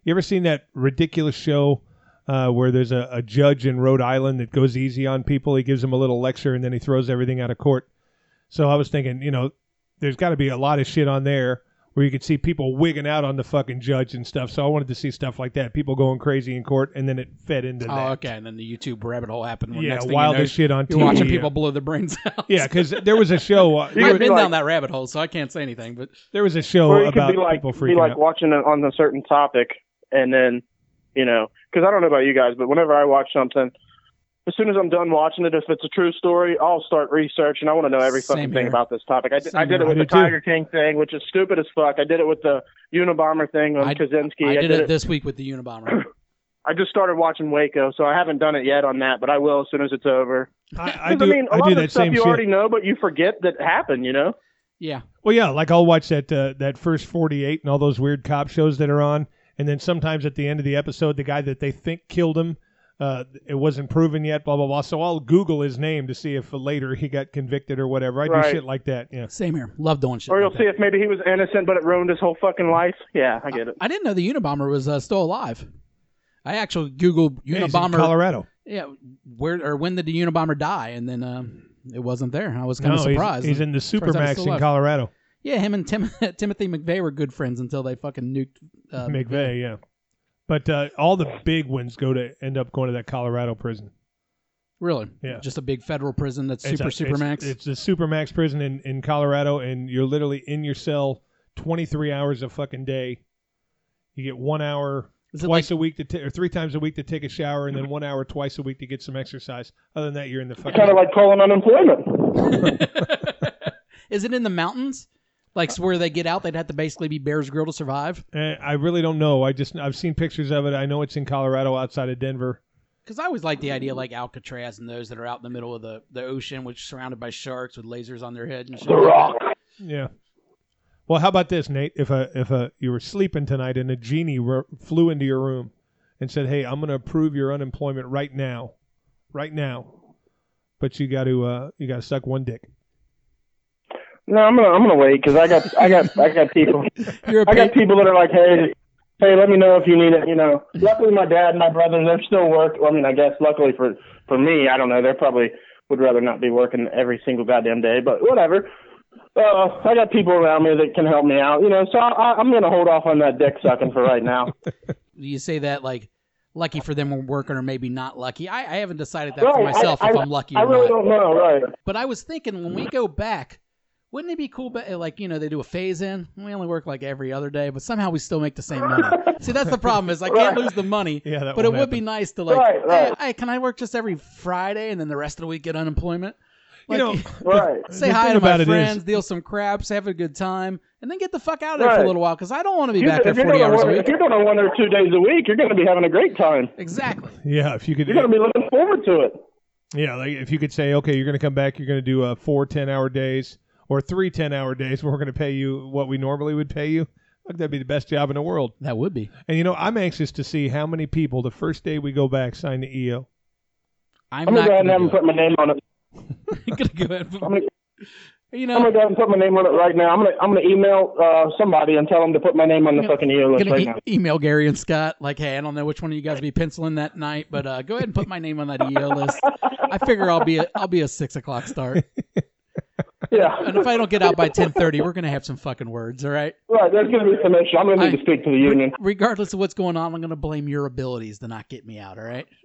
You ever seen that ridiculous show uh, where there's a, a judge in Rhode Island that goes easy on people? He gives them a little lecture and then he throws everything out of court. So I was thinking, you know, there's got to be a lot of shit on there where you could see people wigging out on the fucking judge and stuff. So I wanted to see stuff like that. People going crazy in court, and then it fed into Oh, that. okay. And then the YouTube rabbit hole happened. When Yeah, next thing wildest you know, shit on you're T V. watching yeah. people blow their brains out. Yeah, because there was a show. Uh, You there, I've could been be down like- that rabbit hole, so I can't say anything. But there was a show Or you could about be like people be freaking like out. watching it on a certain topic, and then you know, because I don't know about you guys, but whenever I watch something, as soon as I'm done watching it, if it's a true story, I'll start researching. I want to know every Same fucking here. thing about this topic. I, did- Same I did here. it with I the do too. Tiger King thing, which is stupid as fuck. I did it with the Unabomber thing on I, Kaczynski. I did, did it this week with the Unabomber. I just started watching Waco, so I haven't done it yet on that, but I will as soon as it's over. I, I 'Cause, do, I mean, a I lot do of the that stuff same you shit. already know, but you forget that happened, you know? Yeah. Well, yeah, like I'll watch that uh, that first forty-eight and all those weird cop shows that are on, and then sometimes at the end of the episode, the guy that they think killed him, uh, it wasn't proven yet, blah, blah, blah. So I'll Google his name to see if later he got convicted or whatever. I do Right. shit like that, yeah. Same here. Love doing shit. Or you'll like see that. if maybe he was innocent, but it ruined his whole fucking life. Yeah, I get it. I didn't know the Unabomber was uh, still alive. I actually Googled Yeah, he's in Unabomber. Colorado. Yeah, where or when did the Unabomber die? And then um, it wasn't there. I was kind No, of he's- surprised. He's, in the Surprised that was Supermax still in alive. Colorado. Yeah, him and Tim, Timothy McVeigh were good friends until they fucking nuked uh, McVeigh, yeah. But uh, all the big ones go to end up going to that Colorado prison. Really? Yeah. Just a big federal prison that's It's super, a- super it's, max? It's the Supermax prison in, in Colorado, and you're literally in your cell twenty-three hours a fucking day. You get one hour Is it twice like- a week to ta- or three times a week to take a shower, and then one hour twice a week to get some exercise. Other than that, you're in the fucking. Kind of like calling unemployment. Is it in the mountains? Like so where they get out, they'd have to basically be Bears Grill to survive? Eh, I really don't know. I just I've seen pictures of it. I know it's in Colorado, outside of Denver. Because I always like the idea like Alcatraz and those that are out in the middle of the, the ocean, which are surrounded by sharks with lasers on their head and shit. The like Rock. that. Yeah. Well, how about this, Nate? If a if a you were sleeping tonight and a genie ro- flew into your room and said, "Hey, I'm going to approve your unemployment right now, right now," but you got to uh, you got to suck one dick. No, I'm gonna I'm gonna wait because I got I got I got people You're a I got pa- people that are like, hey, hey, let me know if you need it. You know, luckily my dad and my brother they're still work. Well, I mean, I guess luckily for for me, I don't know. They probably would rather not be working every single goddamn day, but whatever. Uh, I got people around me that can help me out. You know, so I, I'm gonna hold off on that dick sucking for right now. you say that like lucky for them when working or maybe not lucky. I, I haven't decided that Right, for myself I, if I, I'm lucky I or really not. don't know. Right. But I was thinking when we go back, wouldn't it be cool? But like you know, they do a phase in. We only work like every other day, but somehow we still make the same money. See, that's the problem is I can't Right. lose the money. Yeah, that but it won't would be happen. nice to like, Right, right. Hey, hey, can I work just every Friday and then the rest of the week get unemployment? You know, Right. say the hi thing to my about it is- friends, deal some craps, have a good time, and then get the fuck out of there for Right. a little while because I don't want to be You- back there if, you're forty doing hours a one, week. if you're doing one or two days a week, you're going to be having a great time. Exactly. yeah, if you could, You're going to be looking forward to it. yeah, like if you could say, okay, you're going to come back, you're going to do uh, four ten-hour days or three ten-hour days, where we're going to pay you what we normally would pay you. Look, that'd be the best job in the world. That would be. And you know, I'm anxious to see how many people the first day we go back sign the E O. I'm, I'm going not to go ahead and have gonna them put my name on it. I'm gonna go ahead. I'm going to You I'm know, gonna go ahead and put my name on it right now. I'm gonna I'm gonna email uh, somebody and tell them to put my name on the fucking E O list gonna right e- now. email Gary and Scott like, hey, I don't know which one of you guys will be penciling that night, but uh, go ahead and put my name on that E O list. I figure I'll be a, I'll be a six o'clock start, Yeah, and if I don't get out by ten thirty, we're gonna have some fucking words, all right? right. There's gonna be some issue. I'm gonna need I- to speak to the union. Regardless of what's going on, I'm gonna blame your abilities to not get me out, all right?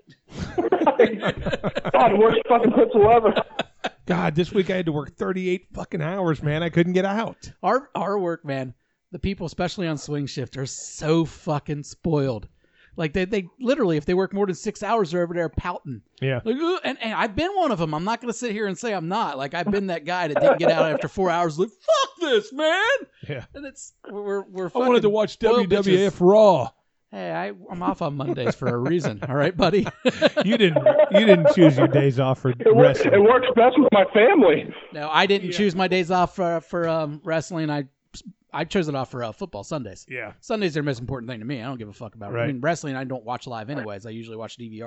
God, worst fucking whatsoever. God, this week I had to work thirty-eight fucking hours, man. I couldn't get out. Our our work, man, the people, especially on swing shift, are so fucking spoiled. Like they, they literally, if they work more than six hours, they're over there pouting. Yeah. Like, "Ugh," and, and I've been one of them. I'm not going to sit here and say I'm not. Like I've been that guy that didn't get out after four hours. Like fuck this, man. Yeah. And it's we're we're. I wanted to fucking watch spoiled W W F bitches. Raw. Hey, I, I'm off on Mondays for a reason. All right, buddy. You didn't you didn't choose your days off for It works. wrestling. It works best with my family. No, I didn't choose my days off for for um, wrestling. I I chose it off for uh, football Sundays. Yeah. Sundays are the most important thing to me. I don't give a fuck about it. I Right. mean, wrestling I don't watch live anyways. I usually watch D V R'd.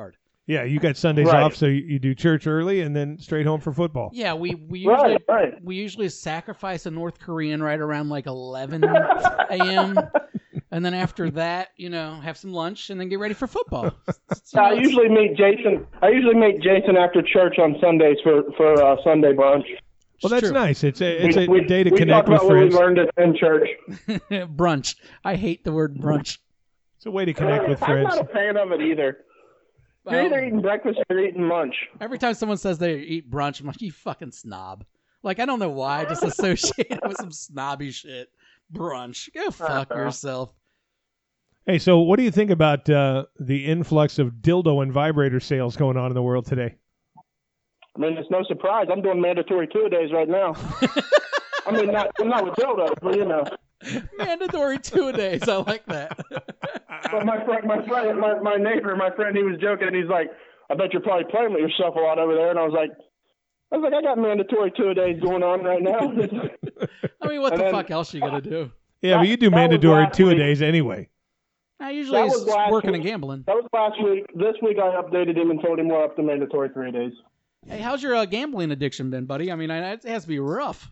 Yeah, you got Sundays Right. off, so you, you do church early and then straight home for football. Yeah, we, we usually Right, right. we usually sacrifice a North Korean right around like eleven a.m. and then after that, you know, have some lunch and then get ready for football. It's, you know, I it's- usually meet Jason. I usually meet Jason after church on Sundays for for uh, Sunday brunch. Well, that's true. nice. It's a it's we, a we, day to we connect talk with about what friends. we learned in church. brunch. I hate the word brunch. It's a way to connect with I'm friends. not a fan of it either. You're Well, either eating breakfast or you're eating lunch. every time someone says they eat brunch, I'm like, you fucking snob. Like, I don't know why. I just associate it with some snobby shit. Brunch. Go fuck Uh-huh. yourself. Hey, so what do you think about uh, the influx of dildo and vibrator sales going on in the world today? I mean, it's no surprise. I'm doing mandatory two-a-days right now. I mean, not I'm not with dildos, but you know. Mandatory two-a-days. I like that. But my friend, my friend, my, my neighbor, my friend, he was joking, and he's like, "I bet you're probably playing with yourself a lot over there." And I was like, "I was like, I got mandatory two-a-days going on right now." I mean, what And the then- fuck else you gonna do? Yeah, but you do that was mandatory last two a week. days anyway. I usually That is was last working week. and gambling. That was last week. This week, I updated him and told him we're up to mandatory three days. Hey, how's your uh, gambling addiction been, buddy? I mean, I, it has to be rough.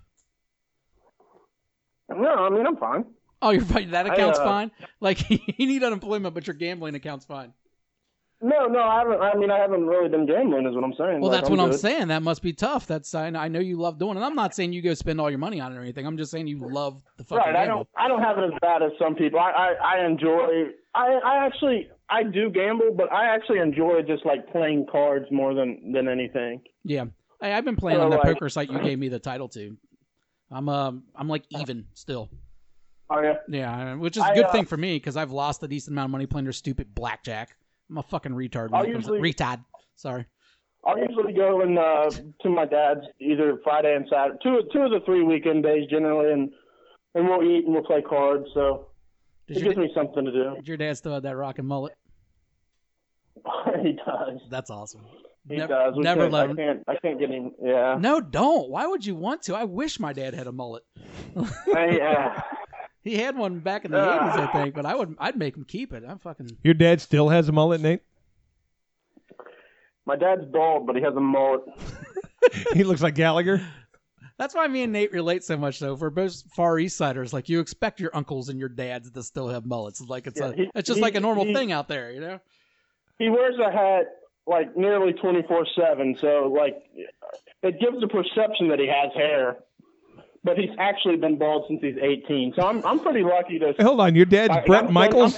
No, I mean, I'm fine. Oh, you're fine. That I, account's uh, fine. Like you need unemployment, but your gambling account's fine. No, no, I haven't. I mean, I haven't really been gambling, is what I'm saying. Well, Like, that's what I'm good. saying. That must be tough. That's I, I know you love doing it. I'm not saying you go spend all your money on it or anything. I'm just saying you love the fucking Right. I gamble. don't. I don't have it as bad as some people. I. I, I enjoy. I. I actually. I do gamble, but I actually enjoy just like playing cards more than than anything. Yeah, I, I've been playing So, on that like- poker site you gave me the title to. I'm um I'm like even still. Oh yeah. Yeah, which is a I, good uh, thing for me because I've lost a decent amount of money playing their stupid blackjack. I'm a fucking retard. When I'll it comes to, usually- retard. Sorry. I'll usually go and uh, to my dad's either Friday and Saturday, two two of the three weekend days generally, and and we'll eat and we'll play cards. So Does it your, gives me something to do. did your dad still have that rockin' mullet? He does. That's awesome. He Never- does. We never can't, let I him- can't. I can't get him. Yeah. No, don't. Why would you want to? I wish my dad had a mullet. I, uh, He had one back in the Ah. eighties, I think, but I would I'd make him keep it. I'm fucking Your dad still has a mullet, Nate? my dad's bald, but he has a mullet. He looks like Gallagher. That's why me and Nate relate so much though. We're both Far East Siders. Like you expect your uncles and your dads to still have mullets. It's like it's Yeah, a he- it's just he- like a normal he- thing out there, you know? He wears a hat like nearly twenty-four seven, so like it gives the perception that he has hair, but he's actually been bald since he's eighteen. So I'm I'm pretty lucky to. Hey, hold on, your dad's I- Brett I'm- Michaels?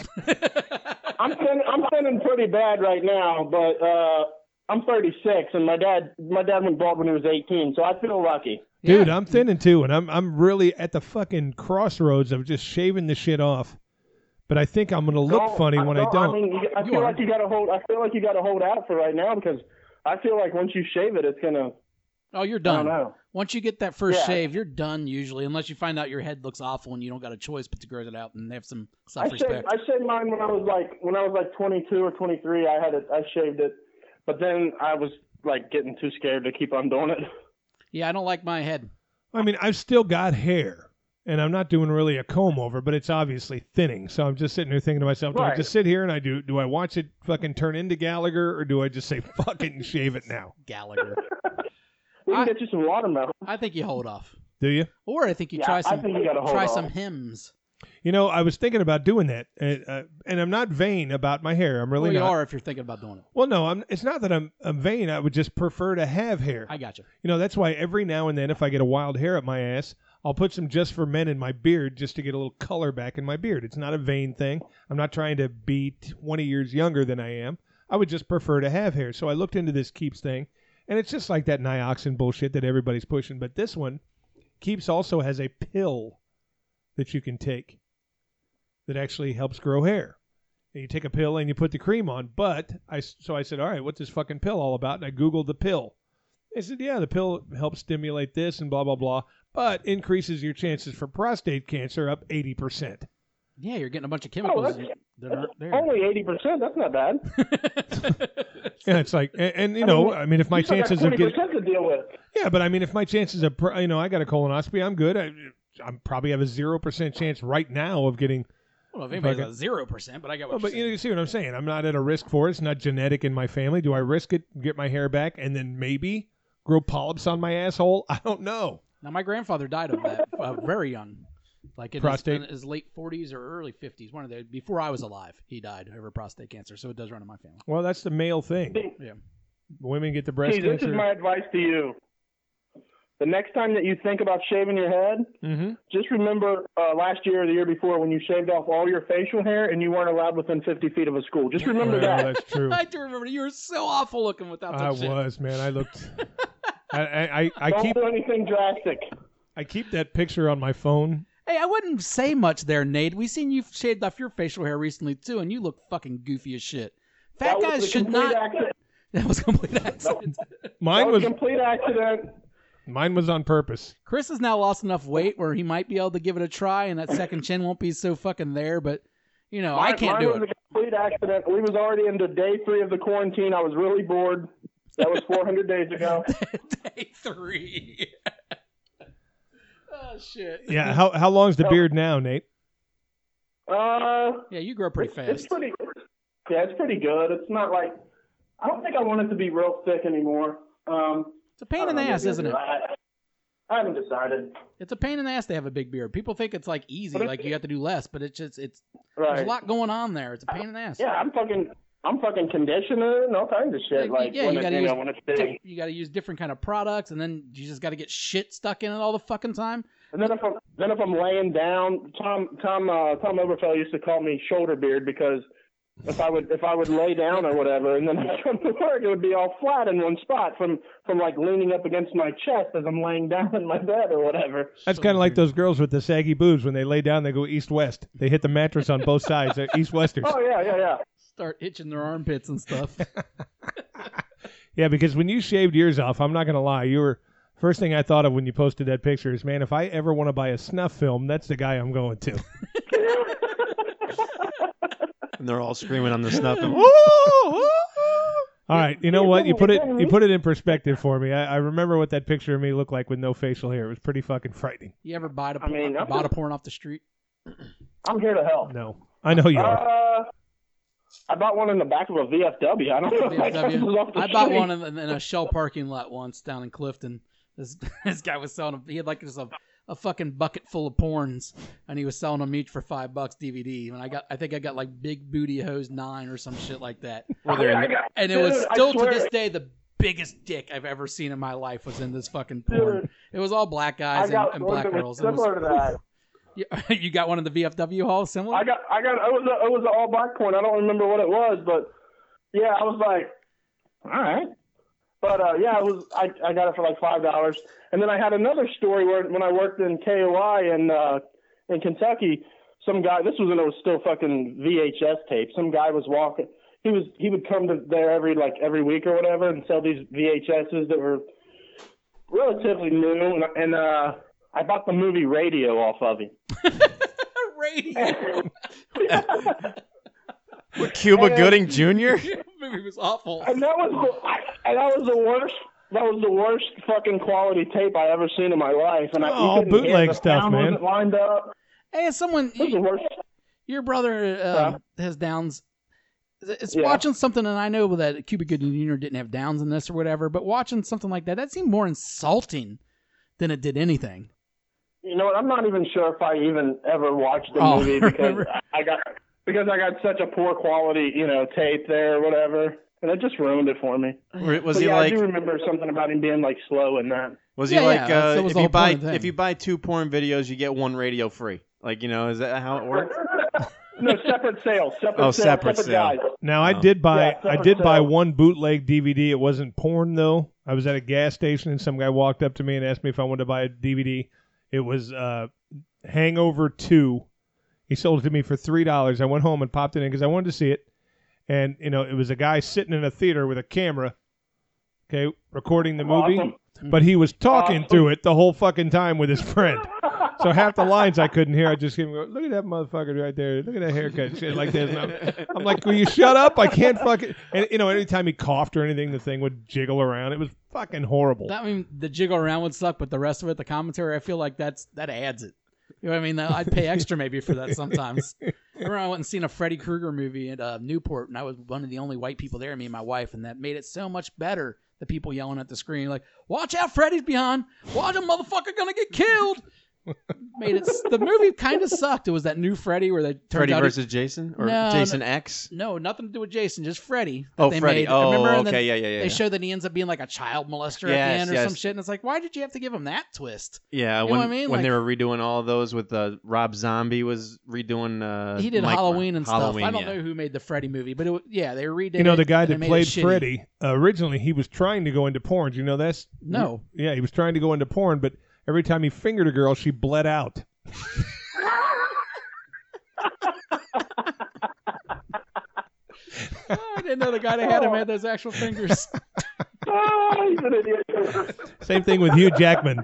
I'm thin, I'm thinning pretty bad right now, but uh, I'm thirty-six, and my dad my dad went bald when he was eighteen, so I feel lucky. Dude, Yeah. I'm thinning too, and I'm I'm really at the fucking crossroads of just shaving the shit off. But I think I'm gonna look Don't- funny when I I don't. mean, you- I You feel are. like you got to hold. I feel like you got to hold out for right now because I feel like once you shave it, it's gonna. Oh, you're I done. don't know. Once you get that first Yeah. shave, you're done usually, unless you find out your head looks awful and you don't got a choice but to grow it out and have some I self shaved, respect. I shaved mine when I was like when I was like twenty-two or twenty-three. I had it. I shaved it, but then I was like getting too scared to keep on doing it. Yeah, I don't like my head. I mean, I've still got hair, and I'm not doing really a comb over, but it's obviously thinning. So I'm just sitting there thinking to myself, do I Right. just sit here and I do? Do I watch it fucking turn into Gallagher, or do I just say fucking shave it now? Gallagher. We can I- get you some watermelon. I think you hold off. Do you? Or I think you Yeah, try I some think you gotta hold try off. some hymns. You know, I was thinking about doing that, and, uh, and I'm not vain about my hair. I'm really well, you not. are if you're thinking about doing it. Well, no, I'm. It's not that I'm, I'm vain. I would just prefer to have hair. I got you. You know, that's why every now and then, if I get a wild hair up my ass, I'll put some Just for Men in my beard just to get a little color back in my beard. It's not a vain thing. I'm not trying to be twenty years younger than I am. I would just prefer to have hair. So I looked into this Keeps thing, and it's just like that Nioxin bullshit that everybody's pushing. But this one, Keeps also has a pill that you can take that actually helps grow hair. And you take a pill and you put the cream on. But I, so I said, all right, what's this fucking pill all about? And I Googled the pill. They said, yeah, the pill helps stimulate this and blah, blah, blah, but increases your chances for prostate cancer up eighty percent. Yeah, you're getting a bunch of chemicals that's- that aren't there. Only eighty percent. That's not bad. Yeah, it's like, and, and you know, I mean, if my you still got chances of twenty getting, percent to deal with. yeah, but I mean, if my chances of, pr- you know, I got a colonoscopy, I'm good. I, I probably have a zero percent chance right now of getting I don't know if anybody's Fucking- got zero percent, but I got what Well, but you're you, know, saying. you see what I'm saying? I'm not at a risk for it. It's not genetic in my family. Do I risk it, get my hair back, and then maybe grow polyps on my asshole? I don't know. Now, my grandfather died of that uh, very young, like in his, Prostate? in his late forties or early fifties. One of the before I was alive, he died of prostate cancer. So it does run in my family. Well, that's the male thing. Yeah. Women get the breast Hey, this cancer. is my advice to you. The next time that you think about shaving your head, mm-hmm. just remember uh, last year or the year before when you shaved off all your facial hair and you weren't allowed within fifty feet of a school. Just remember Well, that. that's true. I do remember you were so awful looking without that I shit. was, man. I looked. I, I, I, I Don't keep do anything drastic. I keep that picture on my phone. Hey, I wouldn't say much there, Nate. We seen you shaved off your facial hair recently too, and you look fucking goofy as shit. Fat That was guys a should complete not. accident. That was a complete accident. Mine That was was a complete accident. mine was on purpose. Chris has now lost enough weight where he might be able to give it a try, and that second chin won't be so fucking there. But you know, I Mine- can't mine do was it. a complete accident. We was already into day three of the quarantine. I was really bored. That was four hundred days ago. Day three. Oh shit. Yeah. How how long's the beard now, Nate? Uh, Yeah, you grow pretty it's, it's fast. pretty. Yeah, it's pretty good. It's not like I don't think I want it to be real thick anymore. Um, It's a pain I in don't the know, ass, isn't it? I, I haven't decided. It's a pain in the ass to have a big beard. People think it's like easy, But it's- like you have to do less, but it's just it's Right. there's a lot going on there. It's a pain in the ass. Yeah, I'm fucking. I'm fucking conditioner and all kinds of shit. Like, Like yeah, when you it, gotta you use know when it's big. You got to use different kind of products, and then you just got to get shit stuck in it all the fucking time. And then if I'm then if I'm laying down, Tom Tom uh, Tom Oberfeld used to call me shoulder beard because if I would if I would lay down or whatever, and then I come to work, it would be all flat in one spot from from like leaning up against my chest as I'm laying down in my bed or whatever. That's kind of like those girls with the saggy boobs. When they lay down, they go east west. They hit the mattress on both sides. They're east westers. Oh yeah, yeah, yeah. Start itching their armpits and stuff. Yeah, because when you shaved yours off, I'm not gonna lie, you were first thing I thought of when you posted that picture is, man, if I ever want to buy a snuff film, that's the guy I'm going to. And they're all screaming on the snuff. And, All right, you know what? You put it you put it in perspective for me. I, I remember what that picture of me looked like with no facial hair. It was pretty fucking frightening. You ever buy a I mean, I'm bought a just- porn off the street? I'm here to help. No, I know you are. Uh, I bought one in the back of a V F W. I don't know. If I, got this off the I bought street. one in, in a Shell parking lot once down in Clifton. This this guy was selling them. He had like just a, a fucking bucket full of porns, and he was selling them each for five bucks D V D. And I got, I think I got like Big Booty Hose nine or some shit like that. were they in I the, got- And it was Dude, I still to swear- this day the biggest dick I've ever seen in my life was in this fucking porn. Dude. It was all black I guys and, got and one black that was girls. It was- similar to that. You, you got one in the V F W hall similar? I got, I got, it was, a, it was an all black porn. I don't remember what it was, but yeah, I was like, all right. But uh, yeah, it was. I, I got it for like five dollars, and then I had another story where when I worked in K O I in uh, in Kentucky, some guy. This was when it was still fucking V H S tape. Some guy was walking. He was he would come to there every like every week or whatever and sell these V H S's that were relatively new, and, and uh, I bought the movie Radio off of him. Radio. with Cuba And- Gooding Junior? The movie was awful. And that was the, I, and that was the worst. That was the worst fucking quality tape I ever seen in my life. And I, you Oh, couldn't hear bootleg the stuff, sound man. wasn't lined up. Hey, as someone, It was the worst. your brother uh, has Downs. It's Yeah. watching something, and I know that Cuba Gooding Junior didn't have Downs in this or whatever, but watching something like that, that seemed more insulting than it did anything. You know what? I'm not even sure if I even ever watched the Oh, movie because remember? I got because I got such a poor quality, you know, tape there or whatever, and it just ruined it for me. Or was But he yeah, like? I do remember something about him being like slow in that. Was he Yeah, like? yeah, that uh, was if the you whole buy point of the thing. if you buy two porn videos, you get one radio free. Like you know, is that how it works? No, separate sales. Separate Oh, sales, separate separate sale. guys. Now I Oh. did buy Yeah, I so- did buy so- one bootleg D V D. It wasn't porn though. I was at a gas station and some guy walked up to me and asked me if I wanted to buy a D V D. It was uh, Hangover two. He sold it to me for three dollars. I went home and popped it in because I wanted to see it. And you know, it was a guy sitting in a theater with a camera, okay, recording the movie. Awesome. But he was talking Awesome. through it the whole fucking time with his friend. So half the lines I couldn't hear. I just hear him go, look at that motherfucker right there. Look at that haircut. Shit like this. And I'm, I'm like, will you shut up? I can't fucking. And, you know, anytime he coughed or anything, the thing would jiggle around. It was fucking horrible. That I mean, the jiggle around would suck, but the rest of it, the commentary, I feel like that's that adds it. You know what I mean? I'd pay extra maybe for that sometimes. I remember I went and seen a Freddy Krueger movie at uh, Newport, and I was one of the only white people there, me and my wife, and that made it so much better. The people yelling at the screen like, "Watch out, Freddy's behind! Watch a motherfucker gonna get killed!" Made it. The movie kind of sucked. It was that new Freddy where they turned Freddy out versus Jason or No, Jason no. X. No, nothing to do with Jason, just Freddy. that Oh, they Freddy. Made. Oh, Remember? And okay, then yeah, yeah, yeah. They yeah. show that he ends up being like a child molester at Yes, the end or yes. some shit, and it's like, why did you have to give him that twist? Yeah, You know when what I mean? when Like- they were redoing all of those with uh, Rob Zombie was redoing. Uh, He did Mike- Halloween and Halloween, stuff. I don't yeah. know who made the Freddy movie, but it, wa- yeah, they redid. You know, it, the guy and that they made played it shitty. Freddy, uh, originally he was trying to go into porn. Do you know this? No. Yeah, he was trying to go into porn, but every time he fingered a girl, she bled out. Oh, I didn't know the guy that had him had those actual fingers. Oh, he's an idiot. Same thing with Hugh Jackman.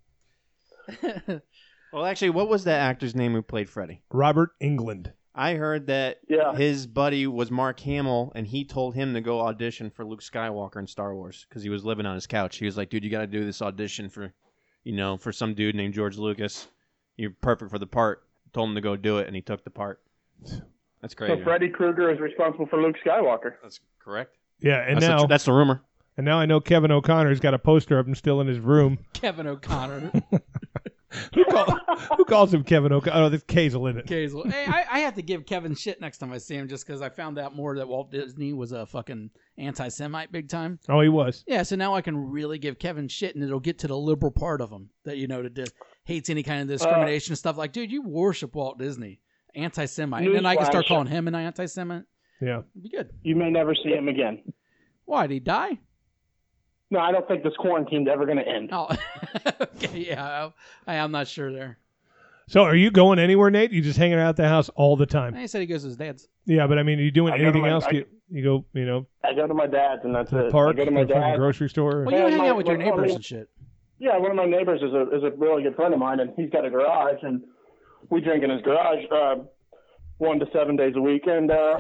Well, actually, what was that actor's name who played Freddy? Robert Englund. I heard that Yeah. his buddy was Mark Hamill, and he told him to go audition for Luke Skywalker in Star Wars because he was living on his couch. He was like, "Dude, you got to do this audition for, you know, for some dude named George Lucas. You're perfect for the part." Told him to go do it, and he took the part. That's crazy. So Freddy Krueger is responsible for Luke Skywalker. That's correct. Yeah, and that's, now the, that's the rumor. and now I know Kevin O'Connor's got a poster of him still in his room. Kevin O'Connor. Who, call, who calls him Kevin O'Connor? Oh, there's Kazel in it. Kazel. Hey, I, I have to give Kevin shit next time I see him just because I found out more that Walt Disney was a fucking anti-Semite big time. Oh, he was. Yeah, so now I can really give Kevin shit, and it'll get to the liberal part of him that, you know, that dis- hates any kind of discrimination and stuff. Like, dude, you worship Walt Disney. Anti-Semite. And then I can start Newsflash. calling him an anti-Semite. Yeah. It'd be good. You may never see him again. Why, did he die? No, I don't think this quarantine's ever going to end. Oh, okay, yeah. I, I'm not sure there. So are you going anywhere, Nate? You just hanging out at the house all the time? He said he goes to his dad's. Yeah, but I mean, are you doing I go to anything my- else? I- Do you, you go, you know, I go to my dad's, and that's to the it. park, I go to my to the fucking dad's. grocery store? Well, you Yeah, hang my- out with your my- neighbors my- and shit. Yeah, one of my neighbors is a is a really good friend of mine, and he's got a garage, and we drink in his garage uh, one to seven days a week, and uh,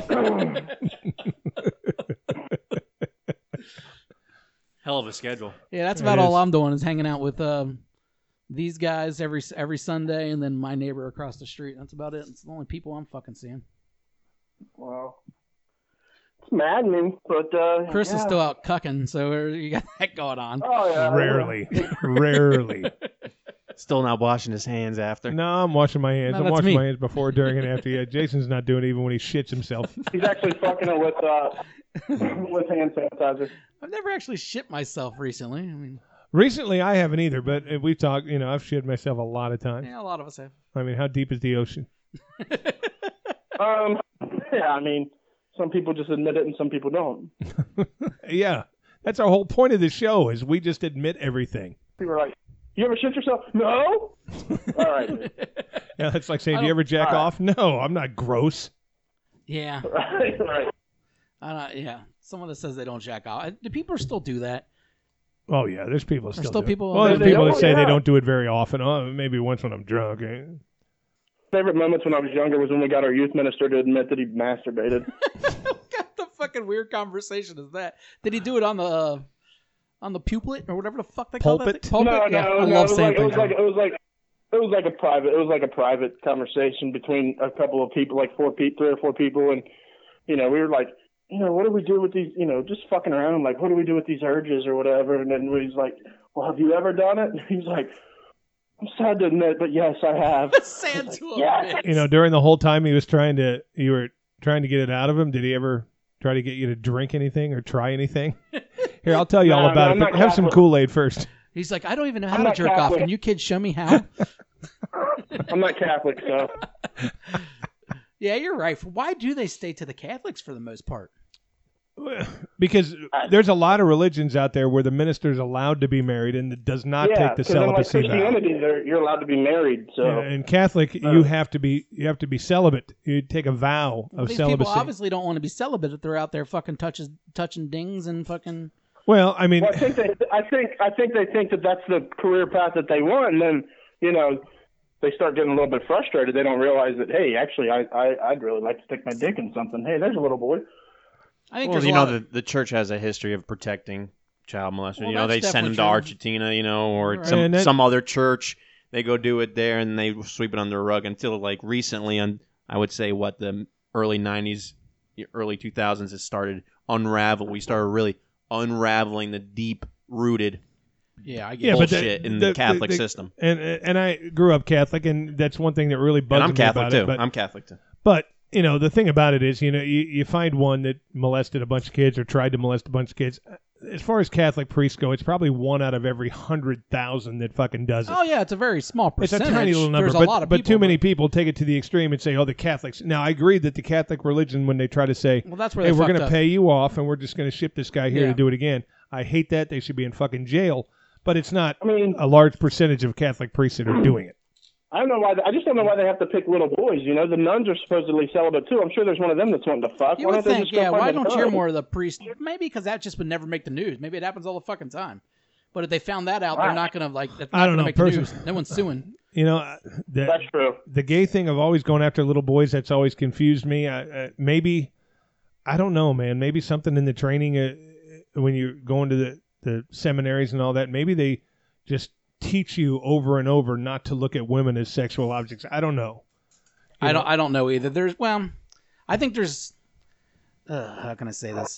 Hell of a schedule. Yeah, that's It about all is. I'm doing is hanging out with um, these guys every every Sunday, and then my neighbor across the street. That's about it. It's the only people I'm fucking seeing. well, it's maddening, but uh, Chris yeah. is still out cucking, so you got that going on. Oh yeah, Rarely. Rarely. Still not washing his hands after. No, I'm washing my hands. No, I'm that's washing me. my hands before, during, and after. Yeah, Jason's not doing it even when he shits himself. He's actually fucking her with uh, with hand sanitizer. I've never actually shit myself recently. I mean, Recently, I haven't either, but uh, we've talked, you know, I've shit myself a lot of times. yeah, a lot of us have. I mean, how deep is the ocean? Um, yeah, I mean, some people just admit it, and some people don't. Yeah, that's our whole point of the show is we just admit everything. People are like, "You ever shit yourself?" No. All right. Yeah, it's like saying, I do you don't- ever jack all right. off? No, I'm not gross. Yeah, Right. Right. I don't, yeah. Someone that says they don't jack off. Do people still do that? Oh, yeah, there's people that still, still do it. people- Well, there's They- people oh, that say they yeah. don't do it very often. Oh, maybe once when I'm drunk. eh? Favorite moments when I was younger was when we got our youth minister to admit that he masturbated. What the fucking weird conversation is that? Did he do it on the uh, on the pupil or whatever the fuck they call Pulpit? that? Thing? No, Pulpit. no, yeah, no. I It love was, saying like, it was things like like it was like it was like a private. It was like a private conversation between a couple of people, like four people, three or four people, and you know, we were like, you know, what do we do with these? You know, just fucking around. Like, what do we do with these urges or whatever? And then he's like, well, have you ever done it? And he's like, I'm sad to admit, but yes, I have. sad to Yeah. admit. You know, during the whole time he was trying to, you were trying to get it out of him, did he ever try to get you to drink anything or try anything? Here, I'll tell you all No, about no, it, I'm but not have some Catholic. Kool-Aid first. He's like, I don't even know how I'm to not jerk off. Catholic. Can you kids show me how? I'm not Catholic, so Yeah, you're right. Why do they stay to the Catholics for the most part? Because there's a lot of religions out there where the minister's allowed to be married and it does not yeah. take the 'cause in like celibacy vow. Christianity, they're- you're allowed to be married. So Yeah, in Catholic, Uh, you have to be you have to be celibate. You take a vow Well, of these celibacy. people obviously don't want to be celibate if they're out there fucking touches, touching dings and fucking. Well, I mean, Well, I think they, I think, I think they think that that's the career path that they want, and then you know, they start getting a little bit frustrated. They don't realize that, hey, actually, I, I, I'd really like to stick my dick in something. Hey, there's a little boy. I think Well, there's you a know, lot of- the, the church has a history of protecting child molesters. Well, you know, they that's send them to definitely Argentina, you know, or Right. some And that- some other church. they go do it there and they sweep it under the rug until like recently, on I would say what the early nineties, early two thousands, it started unravel. We started really unraveling the deep rooted Yeah, I get Yeah, it. but bullshit the- in the- the, Catholic the- system. And and I grew up Catholic, and that's one thing that really bugs And I'm me Catholic about too. it. But, I'm Catholic too. but you know, the thing about it is, you know, you, you find one that molested a bunch of kids or tried to molest a bunch of kids. As far as Catholic priests go, it's probably one out of every hundred thousand that fucking does it. Oh yeah, it's a very small It's a percentage. tiny little number, There's a but, lot of but people, too many people take it to the extreme and say, "Oh, the Catholics." Now, I agree that the Catholic religion, when they try to say, Well, that's where "Hey, they we're fucked going to up. pay you off, and we're just going to ship this guy here Yeah. to do it again," I hate that. They should be in fucking jail. But it's not I mean, a large percentage of Catholic priests that are doing it. I don't know why. They, I just don't know why they have to pick little boys. You know, the nuns are supposedly celibate too. I'm sure there's one of them that's wanting to fuck. You why would don't they think, just go yeah. find Why a don't you hear nun? more of the priest? Maybe because that just would never make the news. Maybe it happens all the fucking time. But if they found that out, they're not gonna like. That's not I don't gonna know, make the person- news. No one's suing. You know, uh, the, That's true. the gay thing of always going after little boys, that's always confused me. I, uh, maybe, I don't know, man. Maybe something in the training uh, when you're going to the, the seminaries and all that, maybe they just teach you over and over not to look at women as sexual objects. I don't know. You I know? don't. I don't know either. There's well, I think there's. Uh, how can I say this?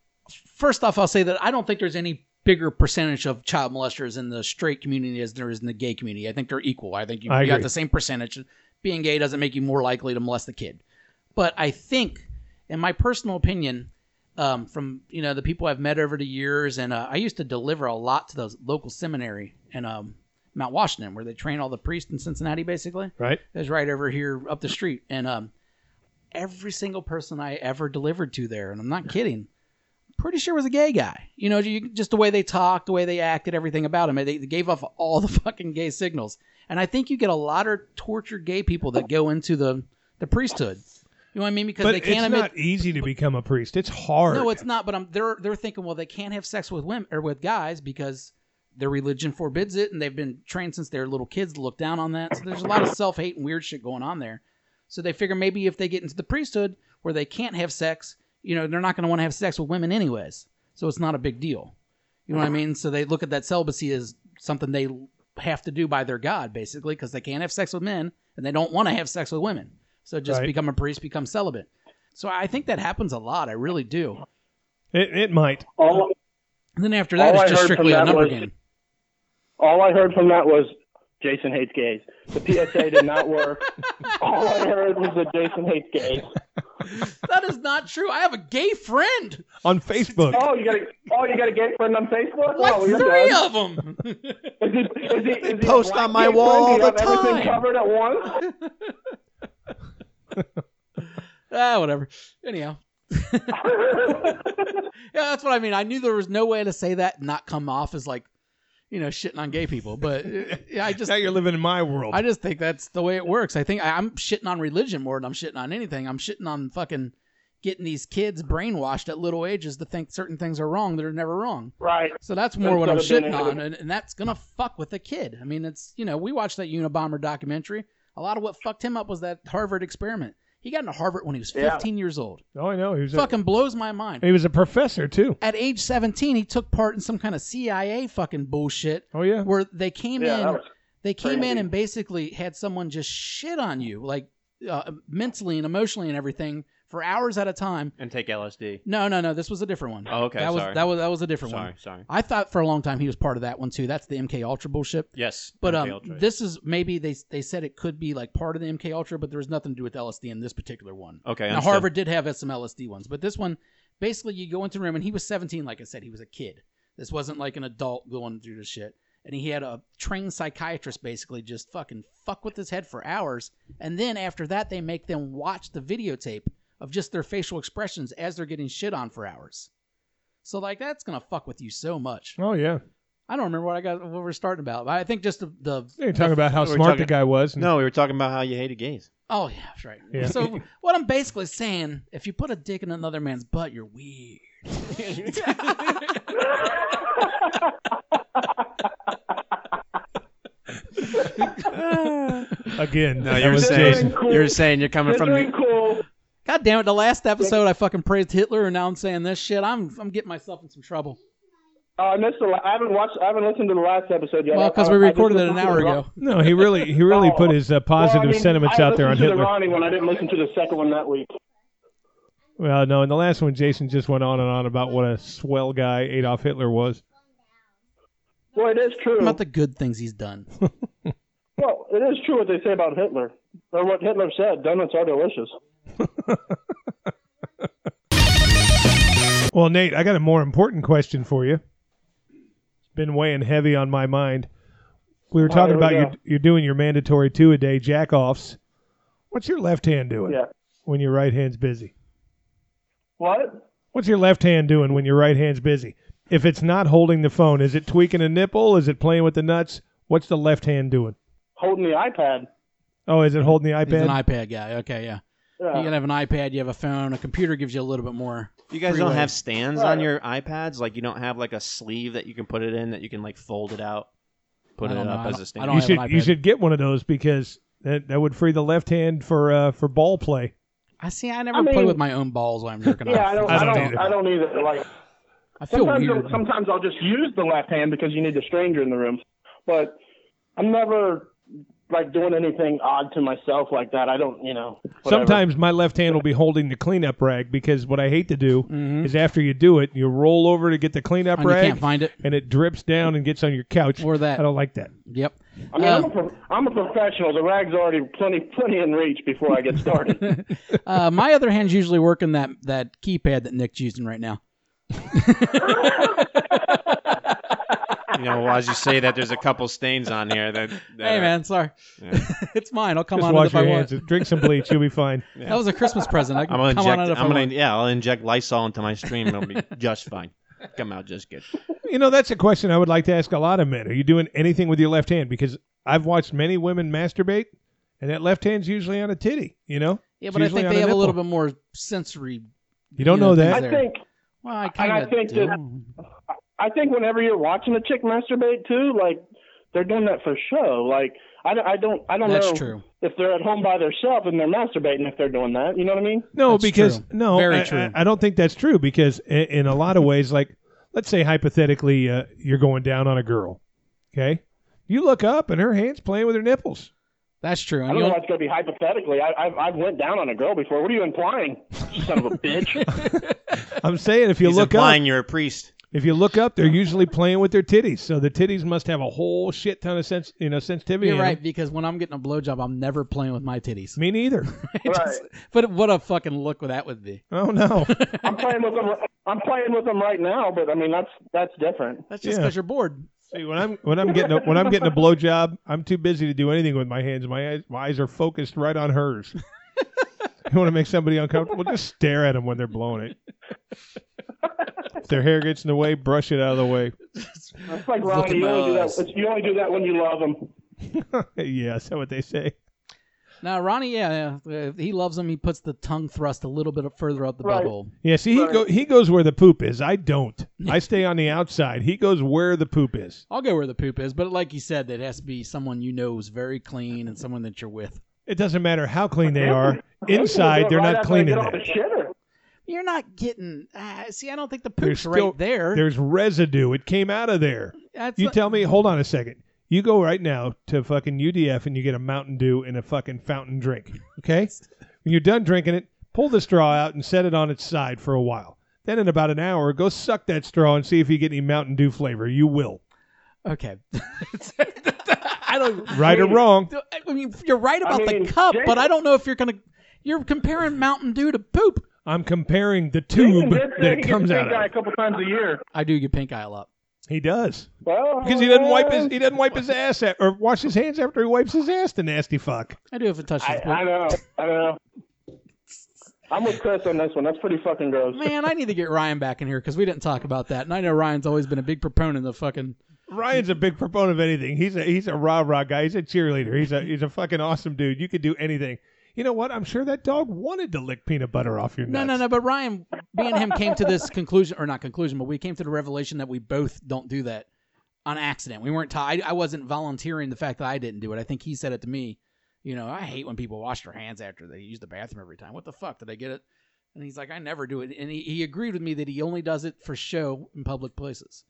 First off, I'll say that I don't think there's any bigger percentage of child molesters in the straight community as there is in the gay community. I think they're equal. I think you, I you got agree. the same percentage. Being gay doesn't make you more likely to molest the kid. But I think, in my personal opinion, um, from you know the people I've met over the years, and uh, I used to deliver a lot to the local seminary in um, Mount Washington, where they train all the priests in Cincinnati, basically. Right? It's right over here up the street. And um, every single person I ever delivered to there, and I'm not kidding, pretty sure was a gay guy. You know, you, just the way they talked, the way they acted, everything about him. They, they gave off all the fucking gay signals. And I think you get a lot of tortured gay people that go into the, the priesthood. You know what I mean? Because But they it's can't admit. not easy to become a priest. It's hard. No, it's not. But I'm, they're they're thinking, well, they can't have sex with women or with guys because their religion forbids it, and they've been trained since they're little kids to look down on that. So there's a lot of self-hate and weird shit going on there. So they figure maybe if they get into the priesthood where they can't have sex, you know, they're not going to want to have sex with women anyways. So it's not a big deal. You know what I mean? So they look at that celibacy as something they have to do by their God, basically, because they can't have sex with men and they don't want to have sex with women. So just Right. become a priest, become celibate. So I think that happens a lot. I really do. It, it might. All, And then after that, All it's I just heard strictly from a that number was- game. all I heard from that was Jason hates gays. The P S A did not work. All I heard was that Jason hates gays. That is not true. I have a gay friend. On Facebook. Oh, you got a oh, you got a gay friend on Facebook? Like oh, you're three done. of them. Is he, is he, is he a Post black on my gay wall friend? all Do you the have everything time. covered at once? Ah, whatever. Anyhow. Yeah, that's what I mean. I knew there was no way to say that and not come off as like, you know, shitting on gay people. But uh, yeah, I just Now you're living in my world. I just think that's the way it works. I think I, I'm shitting on religion more than I'm shitting on anything. I'm shitting on fucking getting these kids brainwashed at little ages to think certain things are wrong that are never wrong. Right. So that's more what I'm Instead of shitting being able on, to- and, and that's gonna fuck with a kid. I mean, it's you know, we watched that Unabomber documentary. A lot of what fucked him up was that Harvard experiment. He got into Harvard when he was Yeah. fifteen years old. oh, I know. He was, a, Fucking blows my mind. he was a professor, too. At age seventeen, he took part in some kind of C I A fucking bullshit Oh, yeah. where they came Yeah, in. that was They came crazy. in and basically had someone just shit on you, like uh, mentally and emotionally and everything, for hours at a time. And take L S D. No, no, no. This was a different one. Oh, okay, That was sorry. that was that was a different Sorry, one. sorry. I thought for a long time he was part of that one too. That's the M K Ultra bullshit. Yes. But M K um, Ultra. this is maybe they they said it could be like part of the M K Ultra, but there was nothing to do with L S D in this particular one. Okay, Now understood. Harvard did have some L S D ones, but this one, basically, you go into the room and he was seventeen. Like I said, he was a kid. This wasn't like an adult going through this shit. And he had a trained psychiatrist basically just fucking fuck with his head for hours. And then after that, they make them watch the videotape of just their facial expressions as they're getting shit on for hours. So like that's gonna fuck with you so much. Oh, yeah. I don't remember what I got. What we're starting about. But I think just the, the You're talking about how we're smart the talking- guy was. and- No, we were talking about how you hated gays. Oh yeah, that's right. Yeah. So what I'm basically saying, if you put a dick in another man's butt, you're weird. Again, No, that you're was saying Jason. cool. you're saying you're coming They're from doing the cool. God damn it! The last episode I fucking praised Hitler, and now I'm saying this shit. I'm I'm getting myself in some trouble. Oh, I missed the. la- I haven't watched. I haven't listened to the last episode yet. Well, because we I- I just recorded it an listened to hour the Ron- ago. No, he really he really Oh, put his uh, positive well, I mean, sentiments I out there on listened to Hitler. the Ronnie one. I didn't listen to the second one that week. Well, no, in the last one, Jason just went on and on about what a swell guy Adolf Hitler was. Well, it is true. About the good things he's done. Well, it is true what they say about Hitler, or what Hitler said. Donuts are delicious. Well, Nate, I got a more important question for you. It's been weighing heavy on my mind. We were Oh, talking here we about you, go. you're doing your mandatory two a day jack offs. What's your left hand doing Yeah. when your right hand's busy? What? What's your left hand doing when your right hand's busy? If it's not holding the phone, is it tweaking a nipple? Is it playing with the nuts? What's the left hand doing? Holding the iPad. Oh, is it holding the He's an iPad? iPad guy. Okay, yeah. Yeah. You can have an iPad, you have a phone, a computer gives you a little bit more. You guys freeway. don't have stands Right. on your iPads? Like you don't have like a sleeve that you can put it in that you can like fold it out, put I it don't know. up I as don't- a I stand. don't You have should an you iPad. should get one of those because that, that would free the left hand for uh, for ball play. I see. I never I play mean- with my own balls while I'm jerking Yeah, off. I don't. I I don't don't. either. I don't either. Like I feel sometimes, weird. I'll, sometimes I'll just use the left hand because you need a stranger in the room. But I'm never like doing anything odd to myself like that. I don't. You know. whatever. Sometimes my left hand will be holding the cleanup rag because what I hate to do Mhm. is after you do it, you roll over to get the cleanup And you rag can't find it. and it drips down and gets on your couch. Or that. I don't like that. Yep. I mean, I'm, Uh, a pro- I'm a professional. The rag's already plenty, plenty in reach before I get started. uh, my other hand's usually working that, that keypad that Nick's using right now. You know, as you say that, there's a couple stains on here. That, that Hey, are- man, sorry. Yeah. It's mine. I'll come Just on it wash if your I hands. want. Drink some bleach. You'll be fine. That was a Christmas present. I can I'm gonna come inject. on it if I'm I gonna. want. Yeah, I'll inject Lysol into my stream. It'll be just fine. Come out just good. You know, that's a question I would like to ask a lot of men. Are you doing anything with your left hand? Because I've watched many women masturbate, and that left hand's usually on a titty, you know? Yeah, It's but I usually think on they a have a little nipple. bit more sensory. You don't you know, know things that? I there. think. Well, I And kind I of think do. that- I think whenever you're watching a chick masturbate too, like they're doing that for show. Like I, don't- I don't. I don't That's know true. if they're at home by themselves and they're masturbating if they're doing that. You know what I mean? No, That's because true. no, Very I, true. I, I don't think that's true because in, in a lot of ways, like let's say hypothetically, uh, you're going down on a girl, okay? You look up and her hand's playing with her nipples. That's true. I And don't know you'll- why it's gonna be hypothetically. I, I've I've went down on a girl before. What are you implying? Son of a bitch. I'm saying if you He's look implying up, you're a priest. if you look up, they're usually playing with their titties. So the titties must have a whole shit ton of sense, you know, sensitivity. You're in 'em. right, because when I'm getting a blowjob, I'm never playing with my titties. Me neither. Right. But what a fucking look that would be. Oh no. I'm playing with them. I'm playing with them right now, but I mean that's that's different. That's just Yeah. because you're bored. See, when I'm when I'm getting a, when I'm getting a blowjob, I'm too busy to do anything with my hands. My eyes, my eyes are focused right on hers. You want to make somebody uncomfortable? Just stare at them when they're blowing it. If their hair gets in the way, brush it out of the way. It's like Look Ronnie. at You my only do eyes. that. You only do that when you love them. Yeah, is that what they say? Now, Ronnie, yeah, yeah, uh, he loves them. He puts the tongue thrust a little bit further up the Right. butthole. Yeah, see, he Right. go he goes where the poop is. I don't. I stay on the outside. He goes where the poop is. I'll go where the poop is, but like you said, that has to be someone you know is very clean and someone that you're with. It doesn't matter how clean they are. Inside, they're Right not after I cleaning get off that. the shitter. You're not getting. Uh, see, I don't think the There's poop's still right there. There's residue. It came out of there. That's You like- tell me, hold on a second. You go right now to fucking U D F and you get a Mountain Dew in a fucking fountain drink. Okay? When you're done drinking it, pull the straw out and set it on its side for a while. Then in about an hour, go suck that straw and see if you get any Mountain Dew flavor. You will. Okay. I don't. Right or wrong. I mean, you're right about I mean, the cup, Jason- but I don't know if you're gonna. You're comparing Mountain Dew to poop. I'm comparing the Jason tube did say that he it gets comes pink out eye of. a couple times a year. I do get pink eye a lot. He does. Well, Because he doesn't wipe his he doesn't wipe his ass at, or wash his hands after he wipes his ass, the nasty fuck. I do if it touches I, the poop. I know. I know. I'm with Chris on this one. That's pretty fucking gross. Man, I need to get Ryan back in here because we didn't talk about that. And I know Ryan's always been a big proponent of fucking. Ryan's a big proponent of anything. He's a he's a rah rah guy. He's a cheerleader. He's a he's a fucking awesome dude. You could do anything. You know what? I'm sure that dog wanted to lick peanut butter off your No, nuts. no, no. But Ryan, me and him came to this conclusion, or not conclusion, but we came to the revelation that we both don't do that on accident. We weren't tied. I wasn't volunteering the fact that I didn't do it. I think he said it to me. You know, I hate when people wash their hands after they use the bathroom every time. What the fuck? Did I get it? And he's like, I never do it. And he, he agreed with me that he only does it for show in public places. If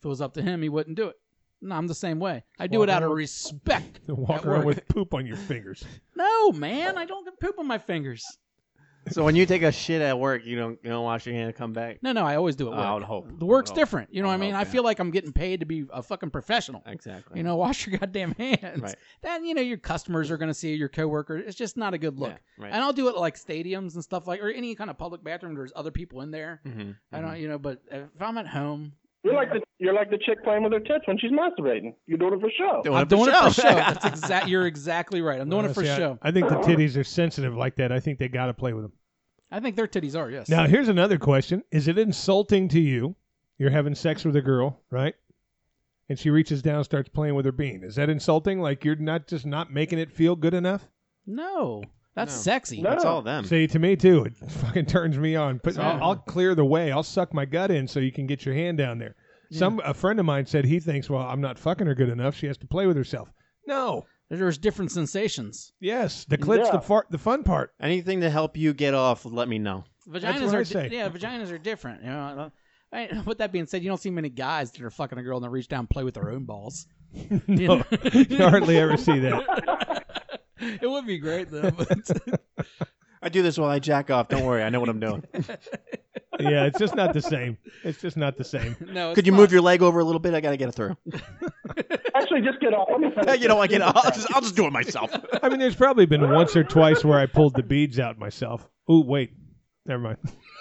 it was up to him, he wouldn't do it. No, I'm the same way. I do it out of respect. Walk at around work. with poop on your fingers. No, man, I don't get poop on my fingers. So when you take a shit at work, you don't you don't wash your hand and come back. No, no, I always do it. At work. I would hope. The work's I would hope. different. You know I what I would mean? hope, I yeah. feel like I'm getting paid to be a fucking professional. Exactly. You know, wash your goddamn hands. Right. Then, you know, your customers are going to see your coworker. It's just not a good look. Yeah, right. And I'll do it at, like stadiums and stuff like, or any kind of public bathroom. There's other people in there. Mm-hmm. I don't, you know, but if I'm at home, You're like the you're like the chick playing with her tits when she's masturbating. You're doing it for show. Doing I'm it for doing show. it for show. That's exact. You're exactly right. I'm doing Well, it for see, I- show. I think the titties are sensitive like that. I think they got to play with them. I think their titties are, yes. Now, here's another question. Is it insulting to you? You're having sex with a girl, right? And she reaches down and starts playing with her bean. Is that insulting? Like you're not just not making it feel good enough? No, that's No. sexy. No. That's all them. See, to me, too, it fucking turns me on. But So- I'll, I'll clear the way. I'll suck my gut in so you can get your hand down there. Some A friend of mine said he thinks, well, I'm not fucking her good enough. She has to play with herself. No. There's different sensations. Yes. The clit's Yeah. the, far, the fun part. Anything to help you get off, let me know. Vaginas what I are say. di- yeah, vaginas are different. You know. I, with that being said, you don't see many guys that are fucking a girl and they reach down and play with their own balls. You No, know? you hardly ever see that. It would be great though. But I do this while I jack off. Don't worry, I know what I'm doing. Yeah, it's just not the same. It's just not the same. no, it's Could you not. move your leg over a little bit? I gotta get it through. Actually, just get off. Let me finish you know, this. I get. I'll just, I'll just do it myself. I mean, there's probably been once or twice where I pulled the beads out myself. Ooh, wait. Never mind.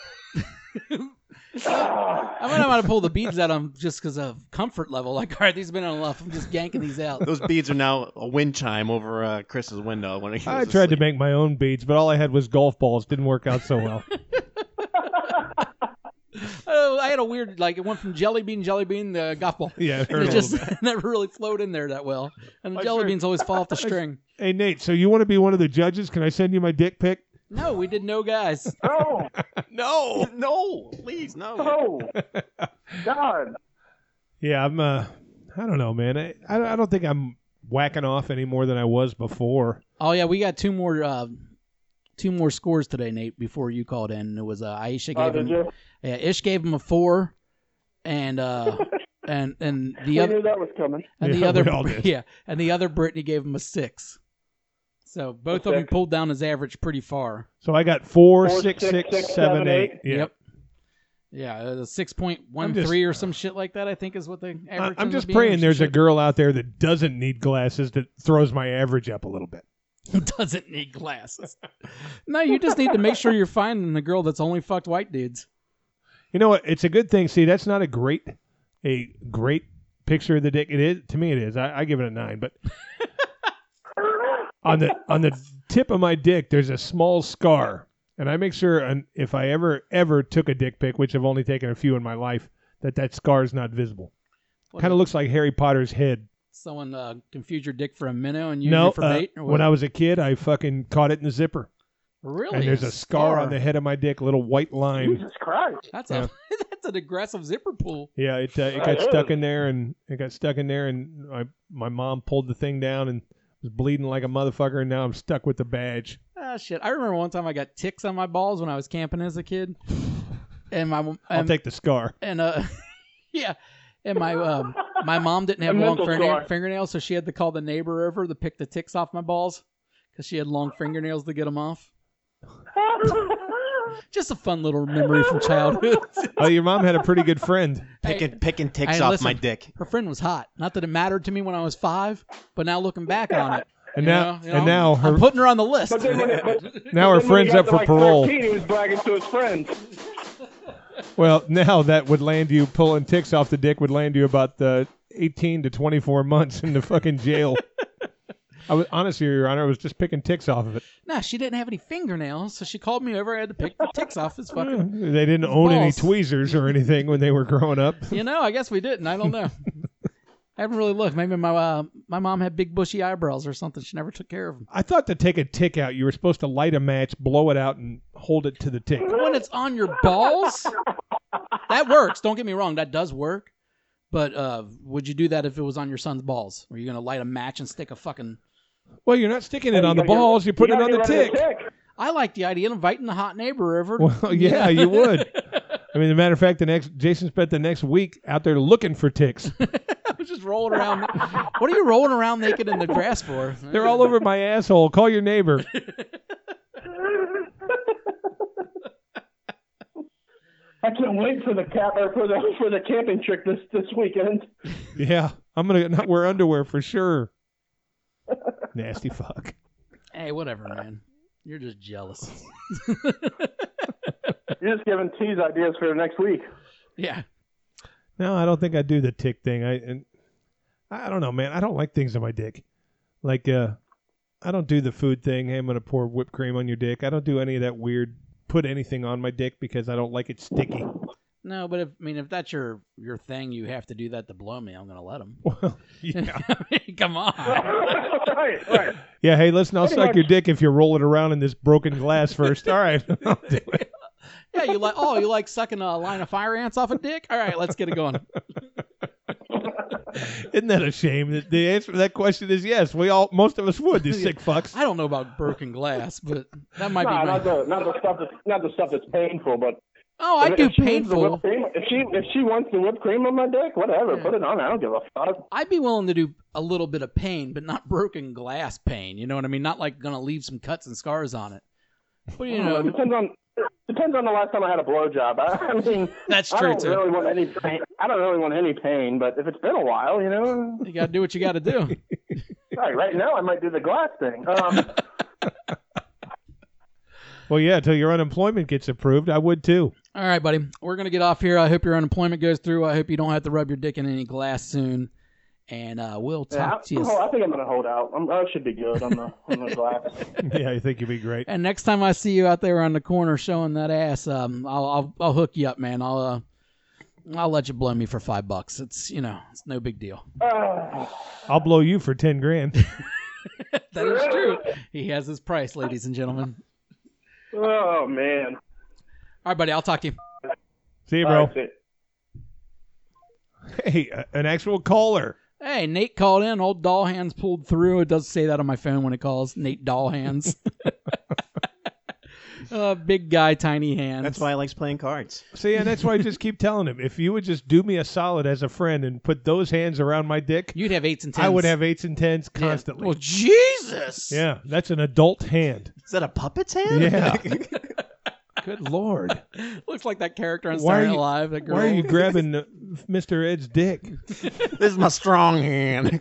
I might want to pull the beads out on just because of comfort level. Like, all right, these have been enough. I'm just yanking these out. Those beads are now a wind chime over uh, Chris's window when he I goes tried to sleep. make my own beads, but all I had was golf balls. Didn't work out so well. Oh, I had a weird, like, it went from jelly bean, jelly bean, the golf ball. Yeah, it And hurt it a just little bit. never really flowed in there that well. And the I jelly sure- beans always fall off the string. Hey, Nate, so you want to be one of the judges? Can I send you my dick pic? No, we did no guys. No, No, no, please, no. no, God. Yeah, I'm, uh, I don't know, man. I, I don't- I don't think I'm whacking off any more than I was before. Oh yeah, we got two more, uh, two more scores today, Nate. Before you called in, it was uh, Aisha Oh, gave did him, you? yeah, Ish gave him a four, and uh, and and the We other knew that was coming. and the Yeah, other we all did. yeah, and the other Brittany gave him a six. So both of them six. pulled down his average pretty far. So I got four, Four, six, six, six, six, seven, seven, eight. eight. Yeah. Yep. Yeah, uh, six point one I'm just- three or some shit like that. I think is what the average. I- I'm ends just up being, praying some there's a shit. girl out there that doesn't need glasses that throws my average up a little bit. who doesn't need glasses. No, you just need to make sure you're finding the girl that's only fucked white dudes. You know what? It's a good thing. See, that's not a great, a great picture of the dick. It is to me. It is. I, I give it a nine. But on the on the tip of my dick, there's a small scar, and I make sure, and if I ever ever took a dick pic, which I've only taken a few in my life, that that scar is not visible. What Kind of looks like Harry Potter's head. Someone uh, confused your dick for a minnow and used No, it for uh, bait? Or what? when I was a kid, I fucking caught it in the zipper, really? and there's a scar on the head of my dick, a little white line. Jesus Christ. That's Yeah. a that's an aggressive zipper pull. Yeah, it uh, it got stuck in there, and it got stuck in there, and I, my mom pulled the thing down and was bleeding like a motherfucker, and now I'm stuck with the badge. Ah, shit. I remember one time I got ticks on my balls when I was camping as a kid, and my I'll and, take the scar. and uh, yeah, and my um, my mom didn't have A long mental fingerna- scar. fingernails, so she had to call the neighbor over to pick the ticks off my balls because she had long fingernails to get them off. Just a fun little memory from childhood. Oh, your mom had a pretty good friend. Picking picking ticks Hey, off listen. my dick. Her friend was hot. Not that it mattered to me when I was five, but now looking back on it, And you now, know, you and know, now her, I'm putting her on the list. But then when it, but, now but her then when friend's he got up to, for like, parole. thirteen, he was bragging to his friends. Well, now that would land you pulling ticks off the dick would land you about uh, eighteen to twenty-four months in the fucking jail. I was honestly, Your Honor, I was just picking ticks off of it. Nah, she didn't have any fingernails, so she called me over. I had to pick the ticks off his fucking. They didn't own any balls. tweezers or anything when they were growing up. You know, I guess we didn't. I don't know. I haven't really looked. Maybe my uh, my mom had big bushy eyebrows or something. She never took care of them. I thought to take a tick out, you were supposed to light a match, blow it out, and hold it to the tick. When it's on your balls, that works. Don't get me wrong, that does work. But uh, would you do that if it was on your son's balls? Were you gonna light a match and stick a fucking? Well, you're not sticking it You on the gotta get- balls, you're putting it you on the gotta get tick. rid of the tick. I like the idea of inviting the hot neighbor over. Well, yeah, you would. I mean, as a matter of fact, the next Jason spent the next week out there looking for ticks. I was just rolling around. What are you rolling around naked in the grass for? They're all over my asshole. Call your neighbor. I can't wait for the cap or for the for the camping trip this this weekend. Yeah, I'm gonna not wear underwear for sure. Nasty fuck. Hey, whatever, man. You're just jealous. You're just giving T's ideas for next week. Yeah. No, I don't think I do the tick thing. I and I don't know, man. I don't like things on my dick. Like, uh, I don't do the food thing. Hey, I'm gonna pour whipped cream on your dick. I don't do any of that weird. Put anything on my dick because I don't like it sticky. No, but if I mean if that's your your thing, you have to do that to blow me. I'm gonna let him. Well, yeah. I mean, come on. right, right. Yeah, hey, listen, I'll suck your dick if you roll it around in this broken glass first. All right. I'll do it. Yeah, you like oh, you like sucking a line of fire ants off a dick? All right, let's get it going. Isn't that a shame? The, the answer to that question is yes. We all, most of us would. These sick fucks. I don't know about broken glass, but that might Nah, be. not My... the not the stuff that's not the stuff that's painful, but Oh, I if, do if she wants the painful. whipped cream, if she if she wants the whipped cream on my dick, whatever, Yeah. put it on. I don't give a fuck. I'd be willing to do a little bit of pain, but not broken glass pain. You know what I mean? Not like gonna leave some cuts and scars on it. But you It know, depends on depends on the last time I had a blowjob. I, I mean, that's I true don't too. really want any pain. I don't really want any pain, but if it's been a while, you know, You gotta do what you gotta do. right, right now I might do the glass thing. Um, Well, yeah, until your unemployment gets approved, I would too. All right, buddy. We're gonna get off here. I hope your unemployment goes through. I hope you don't have to rub your dick in any glass soon. And uh, we'll yeah, talk I, to you. I think I'm gonna hold out. I'm, I should be good on the on the glass. Yeah, I think you'd be great. And next time I see you out there on the corner showing that ass, um, I'll I'll, I'll hook you up, man. I'll uh, I'll let you blow me for five bucks. It's you know, it's no big deal. Uh, I'll blow you for ten grand. That is true. He has his price, ladies and gentlemen. oh man. All right, buddy. I'll talk to you. See you, bro. All right, see- Hey, uh, an actual caller. Hey, Nate called in. Old doll hands pulled through. It does say that on my phone when it calls. Nate doll hands. uh, big guy, tiny hands. That's why he likes playing cards. See, and that's why I just keep telling him, if you would just do me a solid as a friend and put those hands around my dick, You'd have eights and tens. I would have eights and tens Yeah. constantly. Well, Jesus. Yeah, that's an adult hand. Is that a puppet's hand? Yeah. Good Lord. Looks like that character on Why are Saturday Night you- Live. That girl. Why are you grabbing uh, Mister Ed's dick? This is my strong hand.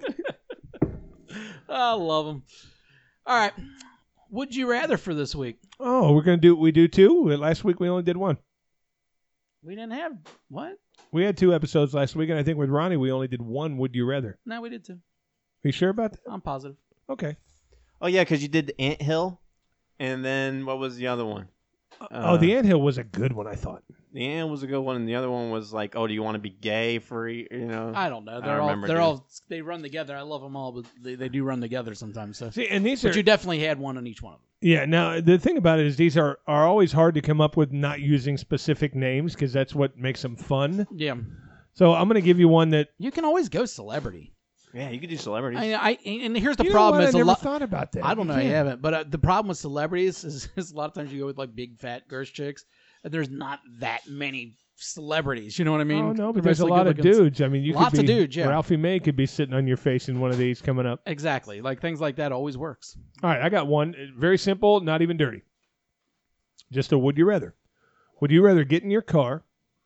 I love him. All right. Would you rather for this week? Oh, we're going to do what we do too? Last week we only did one. We didn't have what? We had two episodes last week, and I think with Ronnie we only did one Would You Rather. No, we did too. Are you sure about that? I'm positive. Okay. Oh yeah, because you did the Anthill, and then what was the other one? oh, the Anthill was a good one, I thought. The Ant was a good one, and the other one was like, oh, do you want to be gay for you know? I don't know. I They're all remember they're doing- all they run together. I love them all, but they, they do run together sometimes. So, See, and these but are you definitely had one on each one of them. yeah. Now the thing about it is these are are always hard to come up with, not using specific names because that's what makes them fun. Yeah, So I'm going to give you one that. you can always go celebrity. Yeah, you could do celebrities. I, I and here's the You know problem what? is I a never lot. thought about that. I don't know. You I can't. haven't, but uh, the problem with celebrities is, is a lot of times you go with like big fat girth chicks, and there's not that many celebrities. You know what I mean? Oh no, but They're there's a mostly lot of good-looking. dudes. I mean, you Lots could of be, dudes, yeah. Ralphie May could be sitting on your face in one of these coming up. Exactly, like things like that always works. All right, I got one. Very simple, not even dirty. Just a would you rather. Would you rather get in your car,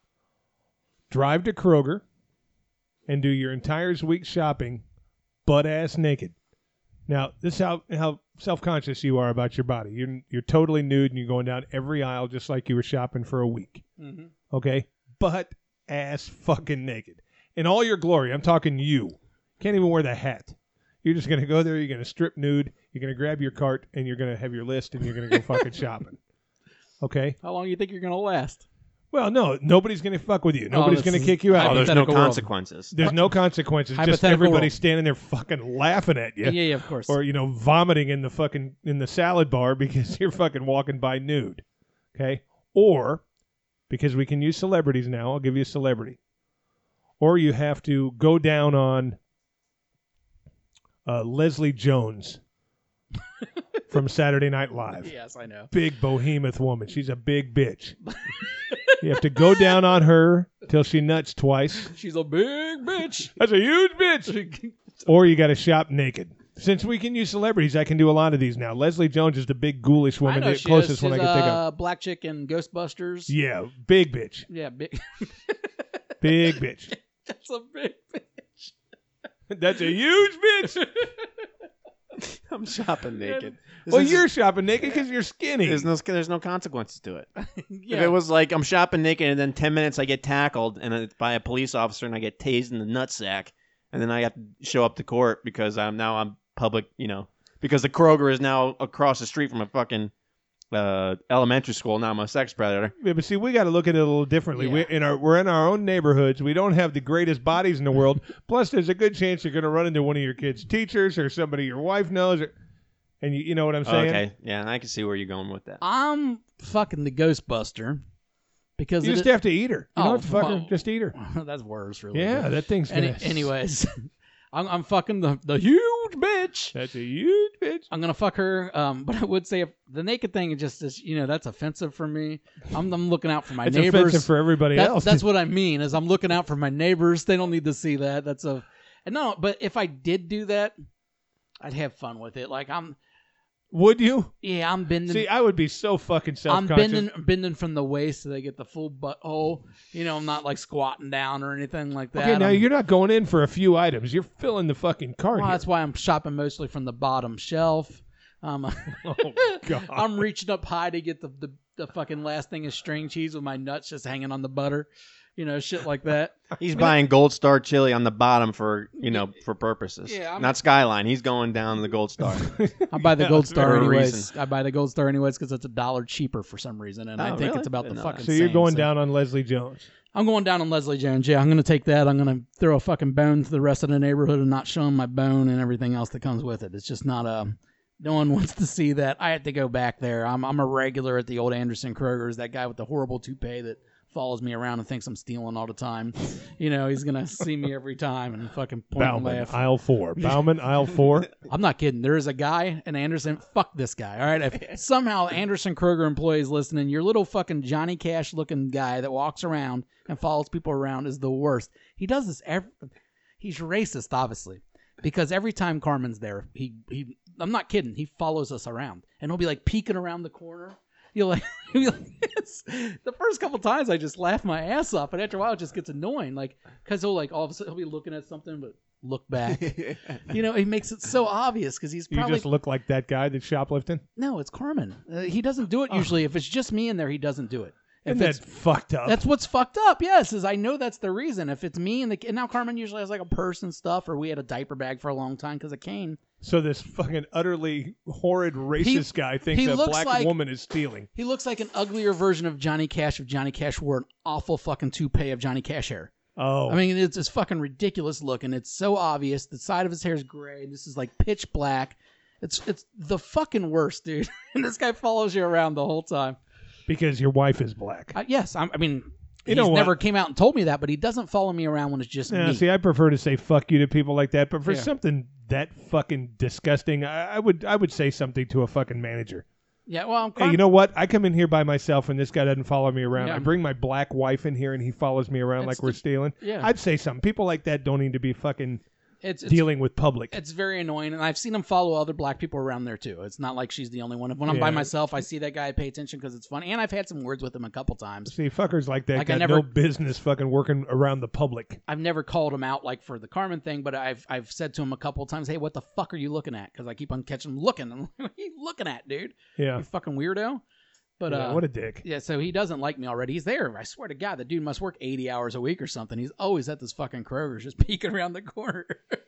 drive to Kroger, and do your entire week's shopping butt ass naked? Now, this is how, how self-conscious you are about your body. You're, you're totally nude and you're going down every aisle just like you were shopping for a week. Mm-hmm. Okay? Butt ass fucking naked. In all your glory, I'm talking you. Can't even wear the hat. You're just going to go there, you're going to strip nude, you're going to grab your cart, and you're going to have your list, and you're going to go fucking shopping. Okay? How long do you think you're gonna last? Well, no, nobody's going to fuck with you. Nobody's this going to is kick you out. oh, there's no hypothetical world. consequences. There's no consequences. Just Hypothetical everybody world. standing there fucking laughing at you. Yeah, yeah, of course. Or, you know, vomiting in the fucking in the salad bar because you're fucking walking by nude. Okay? Or, because we can use celebrities now, I'll give you a celebrity. Or you have to go down on uh, Leslie Jones from Saturday Night Live. Yes, I know. Big behemoth woman. She's a big bitch. You have to go down on her till she nuts twice. She's a big bitch. That's a huge bitch. Or you got to shop naked. Since we can use celebrities, I can do a lot of these now. Leslie Jones is the big ghoulish I woman, know the she closest is. one I She's, can think of. uh, Black chick in Ghostbusters. Yeah, big bitch. Yeah, big. Big bitch. That's a big bitch. That's a huge bitch. I'm shopping naked. Well, This is- you're shopping naked because you're skinny. There's no there's no consequences to it. Yeah. If it was like I'm shopping naked and then ten minutes I get tackled and it's by a police officer and I get tased in the nutsack and then I have to show up to court because I'm now I'm public, you know, because the Kroger is now across the street from a fucking uh, elementary school. Now I'm a sex predator. Yeah, but see, we got to look at it a little differently. Yeah. We, in our, we're in our own neighborhoods. We don't have the greatest bodies in the world. Plus, there's a good chance you're going to run into one of your kids' teachers or somebody your wife knows. Or, and you, you know what I'm saying? Okay, yeah, I can see where you're going with that. I'm fucking the Ghostbuster because You it just is- have to eat her. You Oh, don't have to fuck her. well. Just eat her. That's worse, really. Yeah, but- that thing's Any, gonna. anyways, I'm, I'm fucking the the huge bitch. That's a huge bitch. I'm gonna fuck her. Um, but I would say if the naked thing is just is you know that's offensive for me. I'm I'm looking out for my It's neighbors. offensive for everybody That- else. That's what I mean. Is I'm looking out for my neighbors. They don't need to see that. That's a and no. But if I did do that, I'd have fun with it. Like I'm. Would you? Yeah, I'm bending. See, I would be so fucking I'm self-conscious. bending bending from the waist so they get the full butthole. You know, I'm not like squatting down or anything like that. Okay, now I'm- you're not going in for a few items. You're filling the fucking cart Well, here. that's why I'm shopping mostly from the bottom shelf. Um, Oh, God. I'm reaching up high to get the, the the fucking last thing of string cheese with my nuts just hanging on the butter. You know, shit like that. He's buying Gold Star chili on the bottom for you know for purposes. Yeah, I'm- not Skyline. He's going down the Gold Star. I buy the Yeah, Gold that's Star for a anyways. reason. I buy the Gold Star anyways because it's a dollar cheaper for some reason, and I Oh, think really? it's about Didn't the know fucking. So you're same, going so- down on Leslie Jones. I'm going down on Leslie Jones. Yeah, I'm going to take that. I'm going to throw a fucking bone to the rest of the neighborhood and not show them my bone and everything else that comes with it. It's just not a. No one wants to see that. I have to go back there. I'm I'm a regular at the old Anderson Kroger's. That guy with the horrible toupee that follows me around and thinks I'm stealing all the time. You know, he's gonna see me every time and fucking point and Bauman, laugh. aisle four. Bauman, aisle four. I'm not kidding. There is a guy in Anderson. Fuck this guy. All right. If somehow Anderson Kroger employees listening, your little fucking Johnny Cash looking guy that walks around and follows people around is the worst. He does this every. He's racist, obviously, because every time Carmen's there, he he. I'm not kidding. He follows us around and he'll be like peeking around the corner. You'll like, he'll be like it's, the first couple times I just laugh my ass off, and after a while it just gets annoying. Like because he'll like all of a sudden he'll be looking at something but look back. You know, he makes it so obvious because he's You probably just look like that guy that's shoplifting. no, it's Carmen. Uh, he doesn't do it usually. If it's just me in there, he doesn't do it. If Isn't that it's fucked up? that's what's fucked up. Yes, is I know that's the reason. If it's me and the and now Carmen usually has like a purse and stuff, or we had a diaper bag for a long time because of Kane. So this fucking utterly horrid racist He- guy thinks he a looks black like- woman is stealing. He looks like an uglier version of Johnny Cash if Johnny Cash wore an awful fucking toupee of Johnny Cash hair. Oh, I mean, it's it's fucking ridiculous looking. It's so obvious. The side of his hair is gray. This is like pitch black. It's it's the fucking worst, dude. And this guy follows you around the whole time. because your wife is black. Uh, yes, I'm, I mean, You he's know what? never came out and told me that, but he doesn't follow me around when it's just Yeah, me. see, I prefer to say "fuck you" to people like that, but for Yeah. something that fucking disgusting, I, I would I would say something to a fucking manager. yeah, well, I'm Hey, you know what? I come in here by myself, and this guy doesn't follow me around. Yeah. I bring my black wife in here, and he follows me around It's like we're the- stealing. yeah. I'd say something. People like that don't need to be fucking it's, it's dealing with public. It's very annoying, and I've seen him follow other black people around there too. It's not like she's the only one. When I'm by Yeah. myself, I see that guy, I pay attention because it's funny, and I've had some words with him a couple times. See, fuckers like that Like, I got never- no business fucking working around the public. I've never called him out like for the Carmen thing, but I've I've said to him a couple times, "Hey, what the fuck are you looking at?" Because I keep on catching him looking. I'm like, "What are you looking at, dude? Yeah. You fucking weirdo." But Yeah, uh, what a dick. yeah, so he doesn't like me already. He's there. I swear to God, the dude must work eighty hours a week or something. He's always at this fucking Kroger's, just peeking around the corner.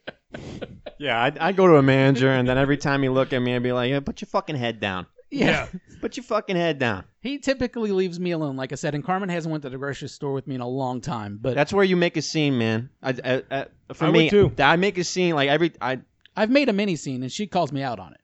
Yeah, I'd, I'd go to a manager, and then every time he look at me, I'd be like, yeah, put your fucking head down. yeah. Put your fucking head down. He typically leaves me alone, like I said, and Carmen hasn't went to the grocery store with me in a long time. But That's where you make a scene, man. I, I, I, for I would me, too. I make a scene like every. I I've made a mini scene, and she calls me out on it.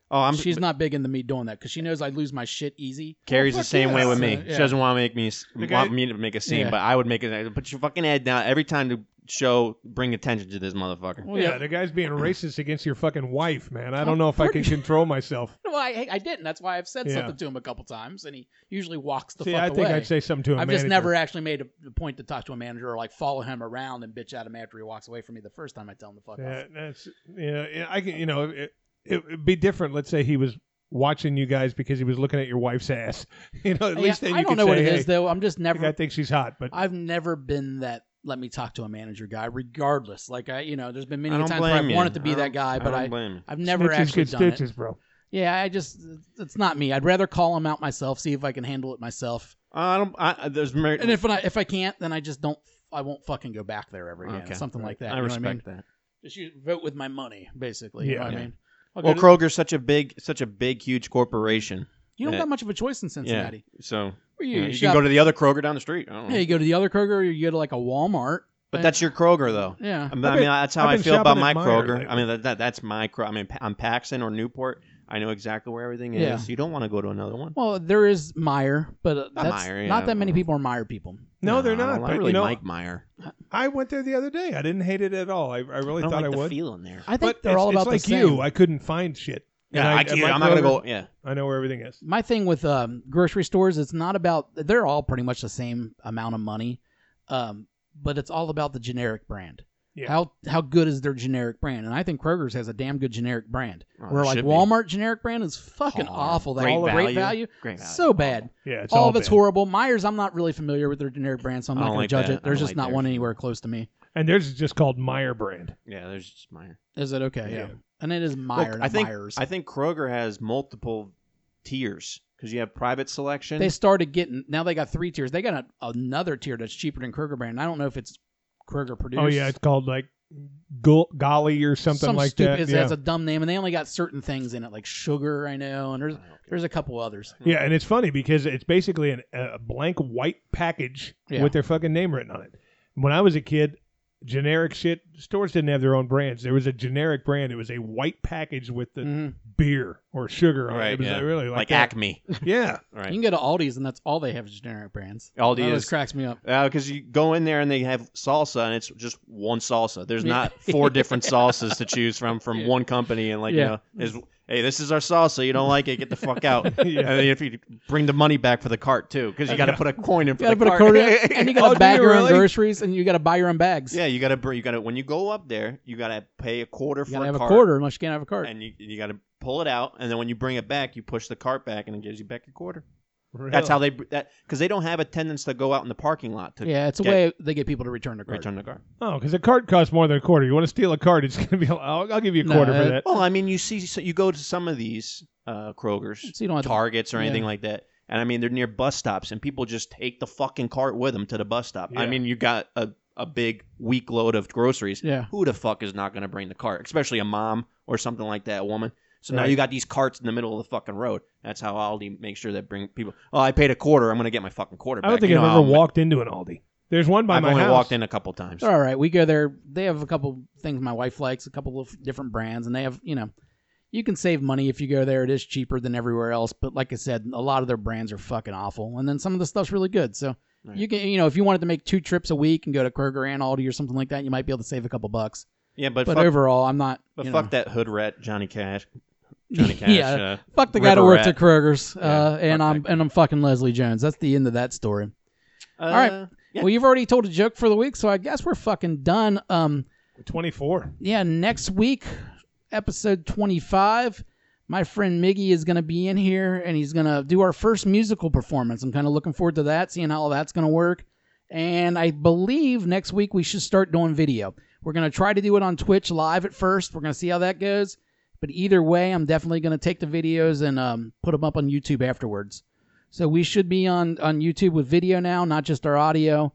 Oh, I'm. She's not big into me doing that because she knows I lose my shit easy. Carrie's Oh, the fuck same yeah. way with me. So, yeah. She doesn't want to make me s- The guy- want me to make a scene, Yeah. but I would make it. Put your fucking head down every time to show bring attention to this motherfucker. Well, Yeah, yeah. the guy's being racist against your fucking wife, man. I don't know if I can control myself. Well, I, I didn't. That's why I've said Yeah. something to him a couple times, and he usually walks the See, fuck I think away. I'd say something to a I've manager. just never actually made a, a point to talk to a manager or like follow him around and bitch at him after he walks away from me the first time I tell him to fuck Yeah, off. that's yeah. yeah, I can. You know, it, it'd be different. Let's say he was watching you guys because he was looking at your wife's ass. You know, at Yeah, least then I you don't could know what say, it hey, is though. I'm just I never. think she's hot, but I've never been that. Let me talk to a manager guy, regardless. Like I, you know, there's been many I don't times where I've blame you. wanted to be I that don't- guy, I but don't I, blame you. I've never snitches actually get done it. stitches, bro. Yeah, I just, it's not me. I'd rather call him out myself, see if I can handle it myself. I don't. I, there's mer- And if I, if I can't, then I just don't. I won't fucking go back there ever again. Okay. Something like that. I you know respect what I mean? that. Just use, vote with my money, basically. You Yeah. know what Yeah. I mean? I'll Well, go to- Kroger's such a big, such a big, huge corporation. you don't yeah. got much of a choice in Cincinnati. Yeah. So Where you, you, know, you you shop- can go to the other Kroger down the street. I don't know. yeah, you go to the other Kroger, or you go to like a Walmart. But that's your Kroger, though. Yeah. I mean, I've I been- mean, that's how I've I been feel about shopping my at Meijer Kroger. lately. I mean, that, that that's my Kroger. I mean, Pa- I'm Paxton or Newport. I know exactly where everything is. Yeah. You don't want to go to another one. Well, there is Meyer, but uh, Not that's Meijer, yeah. not that many people are Meyer people. No, they're I not. don't But, really you know, Mike Meyer. I went there the other day. I didn't hate it at all. I, I really I don't thought like I the would. feeling there. I think But they're it's, all it's about like the same. you. I couldn't find shit. And Yeah, I, at can't, my I'm not gonna Kroger, go. Yeah, I know where everything is. My thing with um, grocery stores, it's not about. They're all pretty much the same amount of money, um, but it's all about the generic brand. Yeah. How how good is their generic brand? And I think Kroger's has a damn good generic brand. Oh, Where it like should be. Walmart generic brand is fucking Hard. awful. That Great all value. great value, Great value. so bad. Yeah, it's all, all of it's bad. horrible. Myers, I'm not really familiar with their generic brand, so I'm I not don't going like to judge that. it. I There's don't just like not theirs. one anywhere close to me. And theirs is just called Meyer brand. yeah. There's just Meyer. Is it okay? Yeah, Yeah. and it is Meyer, Look, not I think Myers. I think Kroger has multiple tiers because you have private selection. They started getting now they got three tiers. They got a, another tier that's cheaper than Kroger brand. I don't know if it's Kroger produced. Oh yeah, it's called like Go- Golly or something Some like stupid, that. It Yeah. has a dumb name, and they only got certain things in it, like sugar. I know, and there's there's a couple others. Yeah, and it's funny because it's basically an, a blank white package Yeah. with their fucking name written on it. When I was a kid, generic shit stores didn't have their own brands. There was a generic brand. It was a white package with the Mhm. beer or sugar on it. Right, It was yeah. really like, like that. Acme. Yeah, You Right. can go to Aldi's, and that's all they have is generic brands. Aldi that always is- cracks me up. Because you go in there and they have salsa and it's just one salsa. There's Yeah. not four different salsas to choose from from Yeah. one company and like Yeah. you know, is hey, this is our salsa. You don't like it, get the fuck out. Yeah. And then if you bring the money back for the cart too, because you got to put a coin in for You got to the put a cart. quarter, in, and you got to Oh, do bag you your own really? groceries, and you got to buy your own bags. Yeah, you got to you got to when you go up there, you got to pay a quarter you for got to a have cart, a quarter unless you can't have a cart. and you you got to pull it out, and then when you bring it back, you push the cart back, and it gives you back your quarter. Really? That's how they that because they don't have attendants that go out in the parking lot to Yeah, it's a get- way they get people to return their cart. return the cart. Oh, because a cart costs more than a quarter. You want to steal a cart? It's gonna be. I'll, I'll give you a No, quarter for uh, that. Well, I mean, you see, so you go to some of these uh, Kroger's, So you don't have to- Targets, or anything yeah. like that, and I mean, they're near bus stops, and people just take the fucking cart with them to the bus stop. I Yeah. mean, you got a, a big week load of groceries. Yeah. Who the fuck is not going to bring the cart? Especially a mom or something like that, a woman. So now Right. you got these carts in the middle of the fucking road. That's how Aldi makes sure that bring people. Oh, I paid a quarter. I'm going to get my fucking quarter back. I don't think You I've know ever how- walked into an Aldi. There's one by I've my only house. walked in a couple times. They're all right. We go there. They have a couple things my wife likes, a couple of different brands, and they have, you know, you can save money if you go there. It is cheaper than everywhere else, but like I said, a lot of their brands are fucking awful, and then some of the stuff's really good. So Right. you can, you know, if you wanted to make two trips a week and go to Kroger and Aldi or something like that, you might be able to save a couple bucks. Yeah, but, But fuck, overall, I'm not. but you fuck know, that hood rat, Johnny Cash. Johnny Cash. Yeah, uh, fuck the guy that River works Rat. at Kroger's, uh, Yeah, and fuck I'm that guy. and I'm fucking Leslie Jones. That's the end of that story. uh, All right. yeah. Well, you've already told a joke for the week, so I guess we're fucking done. Um, twenty-four. yeah, next week, episode twenty-five, my friend Miggy is going to be in here, and he's going to do our first musical performance. I'm kind of looking forward to that, seeing how all that's going to work. And I believe next week we should start doing video. We're going to try to do it on Twitch live at first. We're going to see how that goes. But either way, I'm definitely going to take the videos and um, put them up on YouTube afterwards. So we should be on, on YouTube with video now, not just our audio.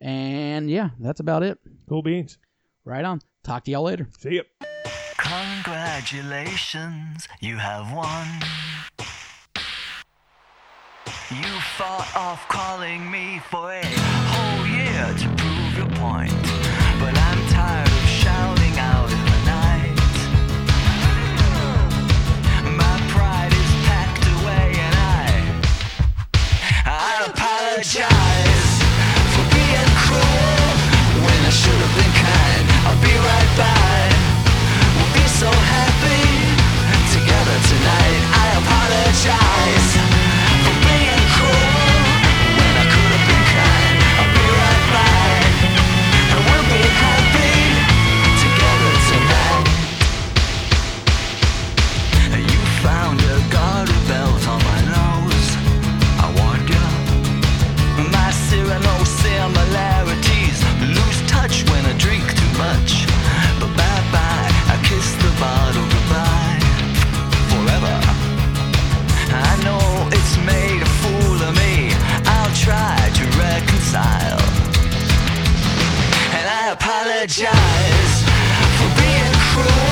And yeah, that's about it. Cool beans. Right on. Talk to y'all later. See ya. Congratulations, you have won. You fought off calling me for a whole year to prove your point, but I'm tired of shouting out in the night. My apologize for being cruel.